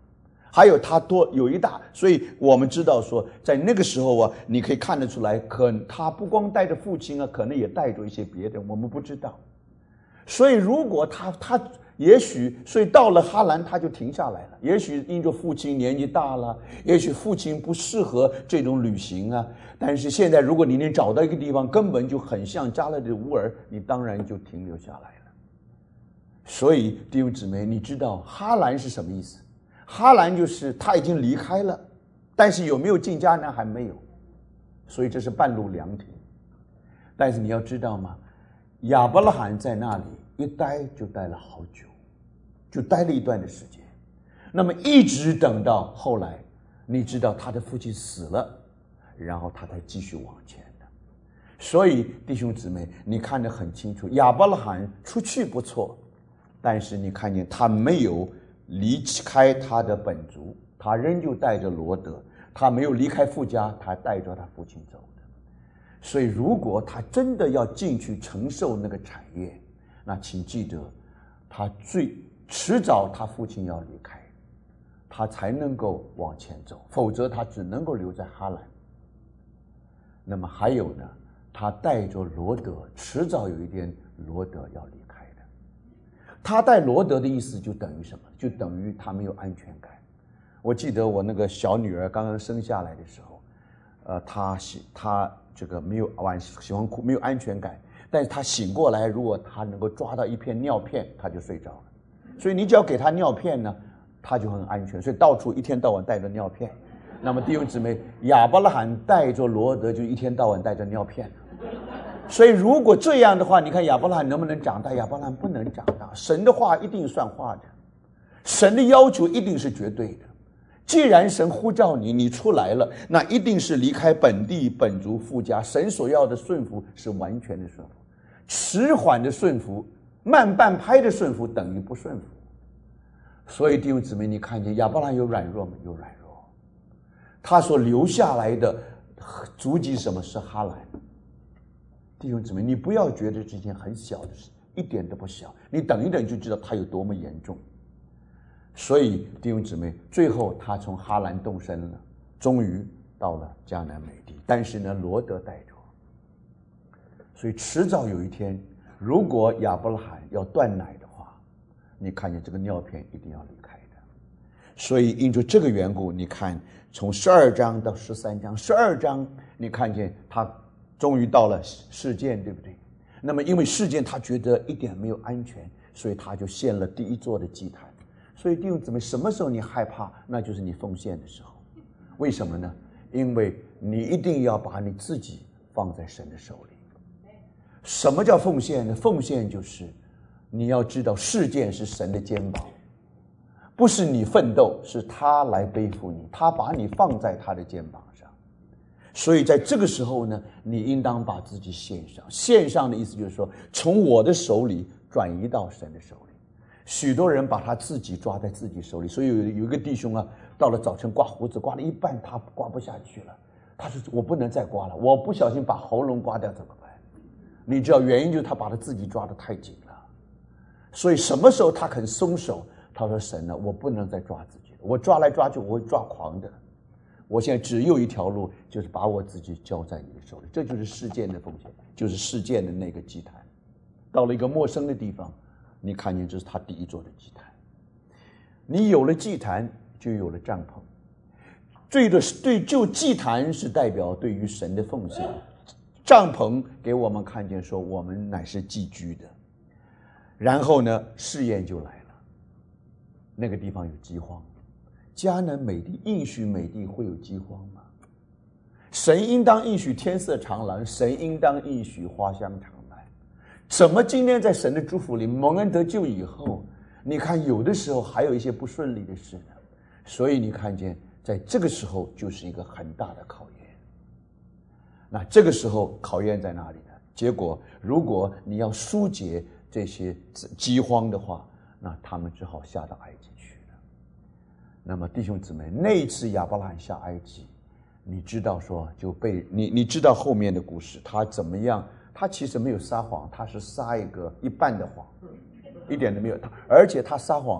还有他多有一大，所以我们知道说，在那个时候啊，你可以看得出来，他不光带着父亲啊，可能也带着一些别的，我们不知道。所以如果他也许，所以到了哈兰他就停下来了。也许因着父亲年纪大了，也许父亲不适合这种旅行啊。但是现在如果你能找到一个地方根本就很像加勒的乌尔，你当然就停留下来了。所以弟兄姊妹，你知道哈兰是什么意思？哈兰就是他已经离开了，但是有没有进迦南还没有，所以这是半路凉亭。但是你要知道吗？亚伯拉罕在那里一待就待了好久，就待了一段的时间，那么一直等到后来，你知道他的父亲死了，然后他才继续往前的。所以弟兄姊妹，你看得很清楚，亚伯拉罕出去不错，但是你看见他没有离开他的本族，他仍旧带着罗德，他没有离开父家，他带着他父亲走的。所以如果他真的要进去承受那个产业，那请记得他迟早他父亲要离开，他才能够往前走，否则他只能够留在哈兰。那么还有呢，他带着罗德，迟早有一天罗德要离开的。他带罗德的意思就等于什么？就等于他没有安全感。我记得我那个小女儿刚刚生下来的时候，她这个没有喜欢哭，没有安全感。但是她醒过来，如果她能够抓到一片尿片，她就睡着了。所以你只要给她尿片呢，她就很安全。所以到处一天到晚带着尿片。那么弟兄姊妹，亚伯拉罕带着罗德就一天到晚带着尿片。所以如果这样的话，你看亚伯拉罕能不能长大？亚伯拉罕不能长大。神的话一定算话的，神的要求一定是绝对的。既然神呼召你，你出来了，那一定是离开本地本族父家。神所要的顺服是完全的顺服，迟缓的顺服，慢半拍的顺服等于不顺服。所以弟兄姊妹，你看见亚伯拉罕有软弱吗？有软弱。他所留下来的足迹是什么？是哈兰。弟兄姊妹，你不要觉得这件很小的事，一点都不小，你等一等就知道它有多么严重。所以弟兄姊妹，最后他从哈兰动身了，终于到了迦南美地。但是呢，罗德带着，所以迟早有一天，如果亚伯拉罕要断奶的话，你看见这个尿片一定要离开的。所以因着这个缘故，你看从12章到13章，12章你看见他终于到了示剑，对不对？那么因为示剑他觉得一点没有安全，所以他就献了第一座的祭坛。所以弟兄姊妹，什么时候你害怕，那就是你奉献的时候。为什么呢？因为你一定要把你自己放在神的手里。什么叫奉献呢？奉献就是你要知道事件是神的肩膀，不是你奋斗，是他来背负你，他把你放在他的肩膀上。所以在这个时候呢，你应当把自己献上。献上的意思就是说，从我的手里转移到神的手里。许多人把他自己抓在自己手里，所以有一个弟兄啊，到了早晨刮胡子，刮了一半，他刮不下去了。他说：“我不能再刮了，我不小心把喉咙刮掉怎么办？”你知道原因就是他把他自己抓得太紧了。所以什么时候他肯松手？他说：“神呢，我不能再抓自己了，我抓来抓去我会抓狂的。我现在只有一条路，就是把我自己交在你的手里。”这就是事件的奉献，就是事件的那个祭坛。到了一个陌生的地方，你看见这是他第一座的祭坛。你有了祭坛，就有了帐篷。就祭坛是代表对于神的奉献，帐篷给我们看见说我们乃是寄居的。然后呢，试验就来了。那个地方有饥荒，迦南美地应许美地会有饥荒吗？神应当应许天色长蓝，神应当应许花香长满。怎么今天在神的祝福里蒙恩得救以后，你看有的时候还有一些不顺利的事呢？所以你看见在这个时候就是一个很大的考验。那这个时候考验在哪里呢？结果如果你要疏解这些饥荒的话，那他们只好下到埃及去了。那么弟兄姊妹，那一次亚伯拉罕下埃及，你知道说就被你知道后面的故事，他怎么样？他其实没有撒谎，他是撒一半的谎，一点都没有。而且他撒谎啊，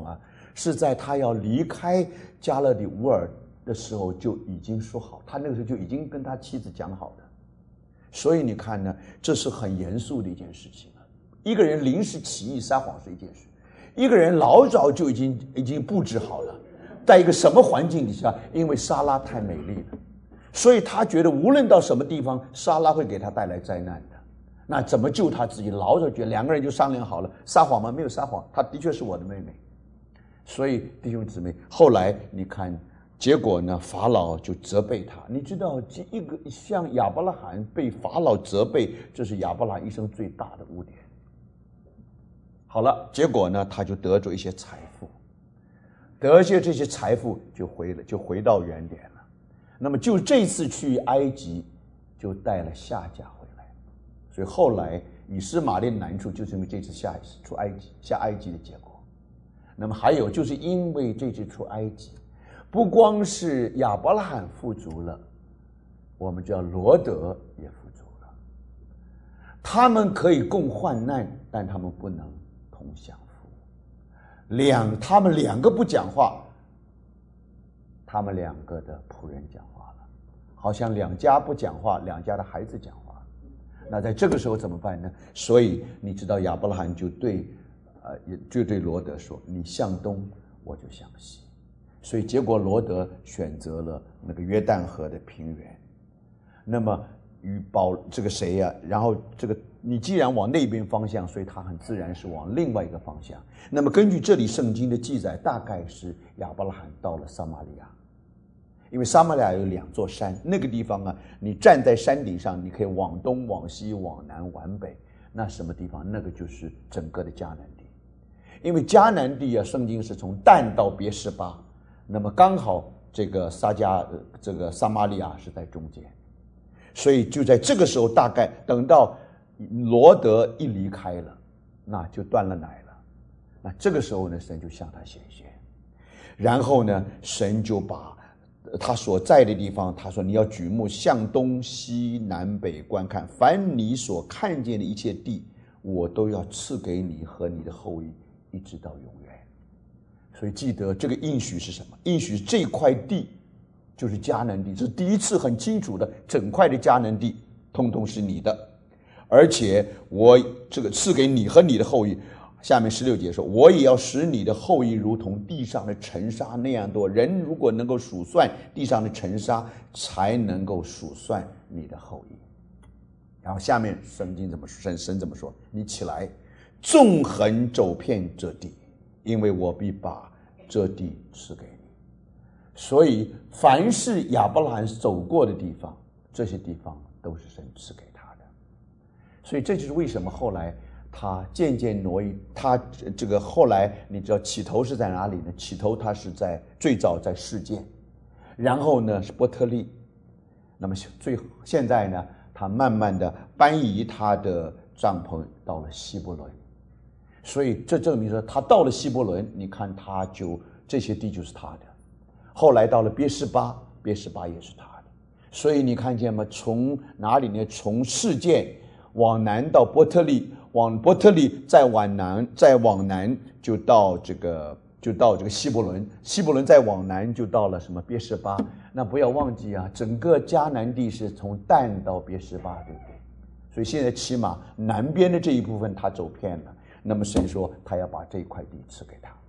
是在他要离开加勒底乌尔的时候就已经说好，他那个时候就已经跟他妻子讲好的。所以你看呢，这是很严肃的一件事情了。一个人临时起意撒谎是一件事，一个人老早就已经布置好了，在一个什么环境底下，因为撒拉太美丽了，所以他觉得无论到什么地方，撒拉会给他带来灾难的。那怎么救他自己？老早觉得两个人就商量好了，撒谎吗？没有撒谎，她的确是我的妹妹。所以弟兄姊妹，后来你看，结果呢，法老就责备他。你知道，一个像亚伯拉罕被法老责备，这是亚伯拉罕一生最大的污点。好了，结果呢，他就得着一些财富，得些这些财富就回到原点了。那么就这次去埃及，就带了夏甲回来。所以后来以斯玛利的难处，就是因为这次下埃及的结果。那么还有就是因为这次出埃及，不光是亚伯拉罕富足了，我们叫罗德也富足了。他们可以共患难，但他们不能同享福。他们两个不讲话，他们两个的仆人讲话了，好像两家不讲话，两家的孩子讲话。那在这个时候怎么办呢？所以你知道亚伯拉罕就对罗德说：“你向东，我就向西。”所以结果罗德选择了那个约旦河的平原。那么这个谁呀？然后这个你既然往那边方向，所以他很自然是往另外一个方向。那么根据这里圣经的记载，大概是亚伯拉罕到了撒玛利亚。因为撒玛利亚有2座山，那个地方啊，你站在山顶上，你可以往东、往西、往南、往北。那什么地方？那个就是整个的迦南地。因为迦南地啊，圣经是从但到别是巴，那么刚好这个撒玛利亚是在中间，所以就在这个时候，大概等到罗德一离开了，那就断了奶了。那这个时候呢，神就向他显现，然后呢，神就把他所在的地方，他说你要举目向东西南北观看，凡你所看见的一切地，我都要赐给你和你的后裔，一直到永远。所以记得这个应许是什么？应许这块地就是迦南地，这是第一次很清楚的，整块的迦南地通通是你的，而且我这个赐给你和你的后裔。下面16节说，我也要使你的后裔如同地上的尘沙那样多。人如果能够数算地上的尘沙，才能够数算你的后裔。然后下面圣经怎么说？神怎么说？你起来，纵横走遍这地，因为我必把这地赐给你。所以凡是亚伯拉罕走过的地方，这些地方都是神赐给他的。所以这就是为什么后来他渐渐挪移，他这个后来你知道起头是在哪里呢？起头他是最早在示剑，然后呢是伯特利，那么现在呢，他慢慢的搬移他的帐篷到了希伯伦，所以这证明说他到了希伯伦，你看他就这些地就是他的。后来到了别是巴也是他的，所以你看见吗？从哪里呢？从示剑往南到伯特利，往伯特利再往南就到这个希伯伦，希伯伦再往南就到了什么别是巴。那不要忘记啊，整个迦南地是从但到别是巴，对不对？所以现在起码南边的这一部分他走偏了，那么神说他要把这一块地赐给他。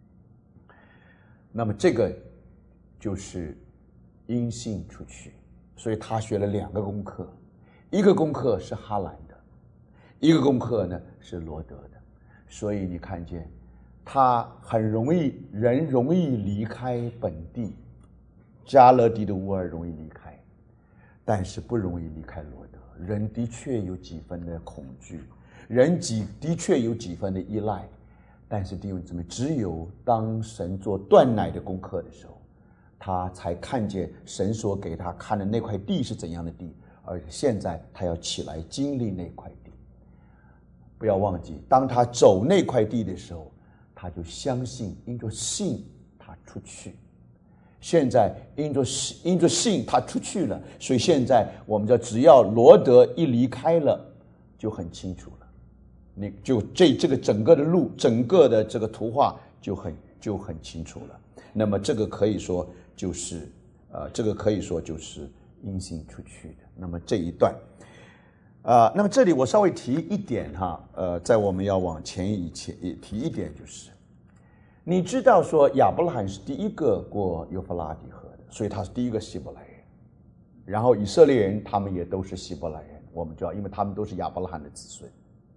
那么这个就是因信出去，所以他学了2个功课，一个功课是哈兰的，一个功课呢是罗德的。所以你看见他人容易离开本地，加勒底的乌尔容易离开，但是不容易离开罗德。人的确有几分的恐惧，人的确有几分的依赖，但是弟兄姊妹，只有当神做断奶的功课的时候，他才看见神所给他看的那块地是怎样的地，而且现在他要起来经历那块地。不要忘记，当他走那块地的时候，他就相信，因着信他出去。现在因着信他出去了，所以现在我们只要罗德一离开了，就很清楚了。你就这个整个的路，整个的这个图画就就很清楚了。那么这个可以说就是因信出去的。那么这一段那么这里我稍微提一点在我们要往前提一点，就是你知道说亚伯拉罕是第一个过幼发拉底河的，所以他是第一个希伯来人。然后以色列人他们也都是希伯来人，我们知道，因为他们都是亚伯拉罕的子孙。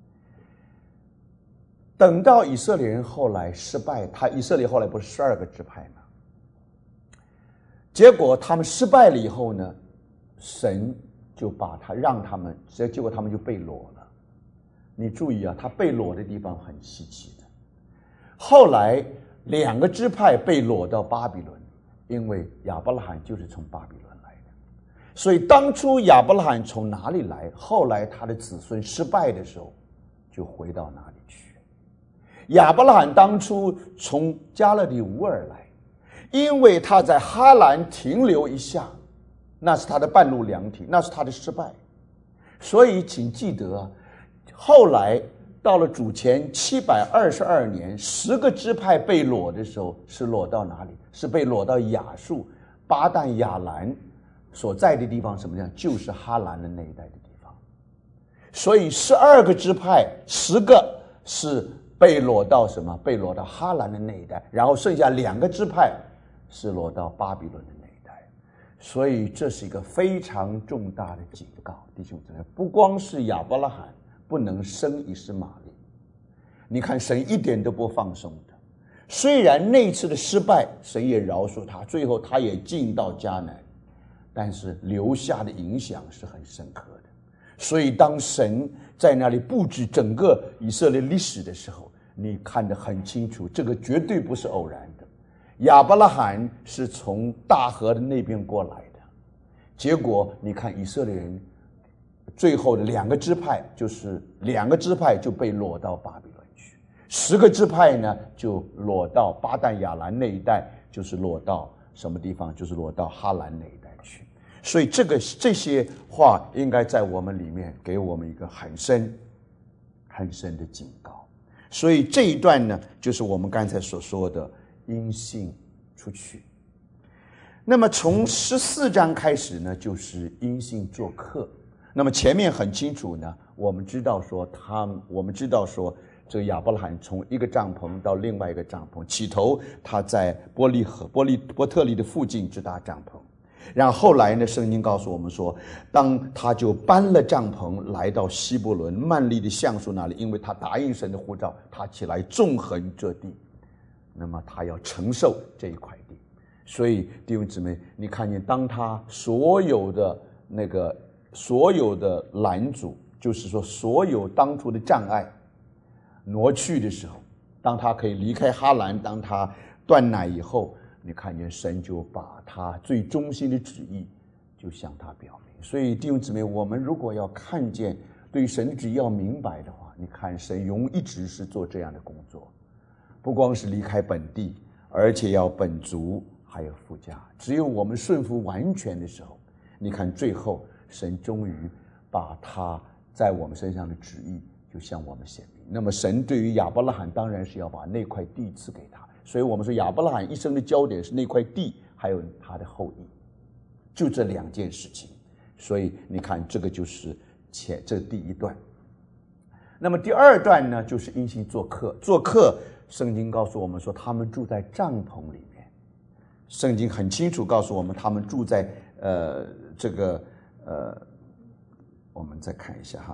等到以色列人后来失败，以色列后来不是12个支派吗？结果他们失败了以后呢，神就把让他们，结果他们就被掳了。你注意他被掳的地方很稀奇的。后来2个支派被掳到巴比伦，因为亚伯拉罕就是从巴比伦来的。所以当初亚伯拉罕从哪里来，后来他的子孙失败的时候就回到哪里去。亚伯拉罕当初从加勒底乌尔来，因为他在哈兰停留一下，那是他的半路凉亭，那是他的失败。所以请记得后来到了主前722年10个支派被掳的时候，是掳到哪里？是被掳到亚述巴旦亚兰所在的地方，什么样？就是哈兰的那一带的地方。所以12个支派10个是被掳到什么？被掳到哈兰的那一带，然后剩下2个支派是掳到巴比伦的那一带。所以这是一个非常重大的警告，弟兄姊妹，不光是亚伯拉罕不能生以实玛利，你看神一点都不放松的。虽然那一次的失败神也饶恕他，最后他也进到迦南，但是留下的影响是很深刻的。所以当神在那里布置整个以色列历史的时候，你看得很清楚，这个绝对不是偶然的。亚伯拉罕是从大河的那边过来的，结果你看以色列人最后的2个支派，就是2个支派就被掳到巴比伦去，10个支派呢就掳到巴旦亚兰那一带，就是掳到什么地方？就是掳到哈兰那一带去。所以这些话应该在我们里面给我们一个很深的警告。所以这一段呢，就是我们刚才所说的因信出去。那么从14章开始呢，就是因信做客。那么前面很清楚呢，我们知道说这个亚伯拉罕从一个帐篷到另外一个帐篷，起头他在伯特利的附近支搭帐篷，然后后来呢，圣经告诉我们说，当他就搬了帐篷来到希伯伦曼利的橡树那里，因为他答应神的呼召，他起来纵横这地，那么他要承受这一块地。所以弟兄姊妹，你看见当他所有的拦阻，就是说所有当初的障碍挪去的时候，当他可以离开哈兰，当他断奶以后，你看见神就把他最忠心的旨意就向他表明。所以弟兄姊妹，我们如果要看见对神的旨意要明白的话，你看神一直是做这样的工作，不光是离开本地，而且要本族还有附加。只有我们顺服完全的时候，你看最后神终于把他在我们身上的旨意就向我们显明。那么神对于亚伯拉罕当然是要把那块地赐给他，所以我们说亚伯拉罕一生的焦点是那块地还有他的后裔，就这2件事情。所以你看这个就是这第一段。那么第2段呢，就是因信做客。做客圣经告诉我们说他们住在帐篷里面，圣经很清楚告诉我们他们住在我们再看一下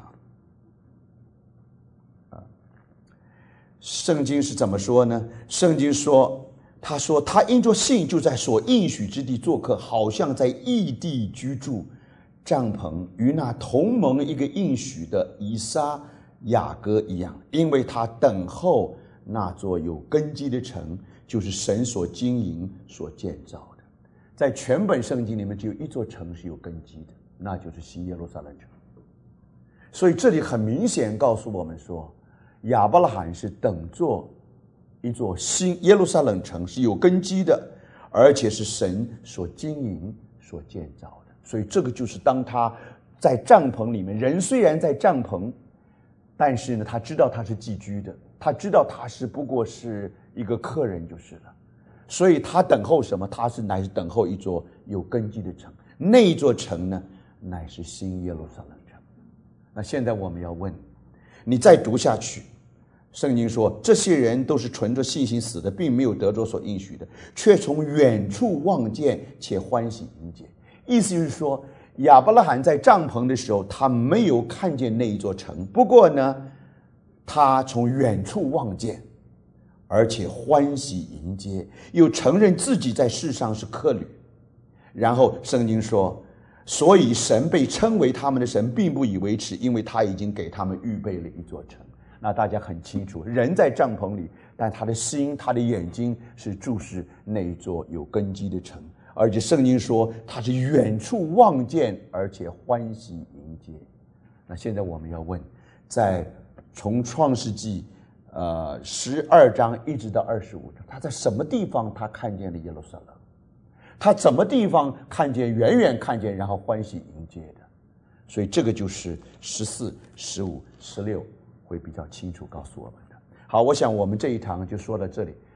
圣经是怎么说呢？圣经说，他说他因着信就在所应许之地做客，好像在异地居住，帐篷与那同盟一个应许的以撒雅各一样，因为他等候那座有根基的城，就是神所经营所建造的。在全本圣经里面只有一座城是有根基的，那就是新耶路撒冷城。所以这里很明显告诉我们说，亚伯拉罕是等做一座新耶路撒冷城，是有根基的，而且是神所经营所建造的。所以这个就是当他在帐篷里面，人虽然在帐篷，但是呢他知道他是寄居的， 他知道他是不过是一个客人就是了。所以他等候什么？他乃是等候一座有根基的城，那一座城呢，乃是新耶路撒冷城。那现在我们要问，你再读下去，圣经说这些人都是存着信心死的，并没有得着所应许的，却从远处望见，且欢喜迎接。意思就是说，亚伯拉罕在帐篷的时候，他没有看见那一座城，不过呢，他从远处望见，而且欢喜迎接，又承认自己在世上是客旅。然后圣经说，所以神被称为他们的神，并不以为耻，因为他已经给他们预备了一座城。那大家很清楚，人在帐篷里，但他的心他的眼睛是注视那一座有根基的城，而且圣经说他是远处望见，而且欢喜迎接。那现在我们要问，在从创世纪12章一直到25章，他在什么地方他看见了耶路撒冷？他怎么地方看见，远远看见，然后欢喜迎接的？所以这个就是14、15、16会比较清楚告诉我们的。好，我想我们这一堂就说到这里。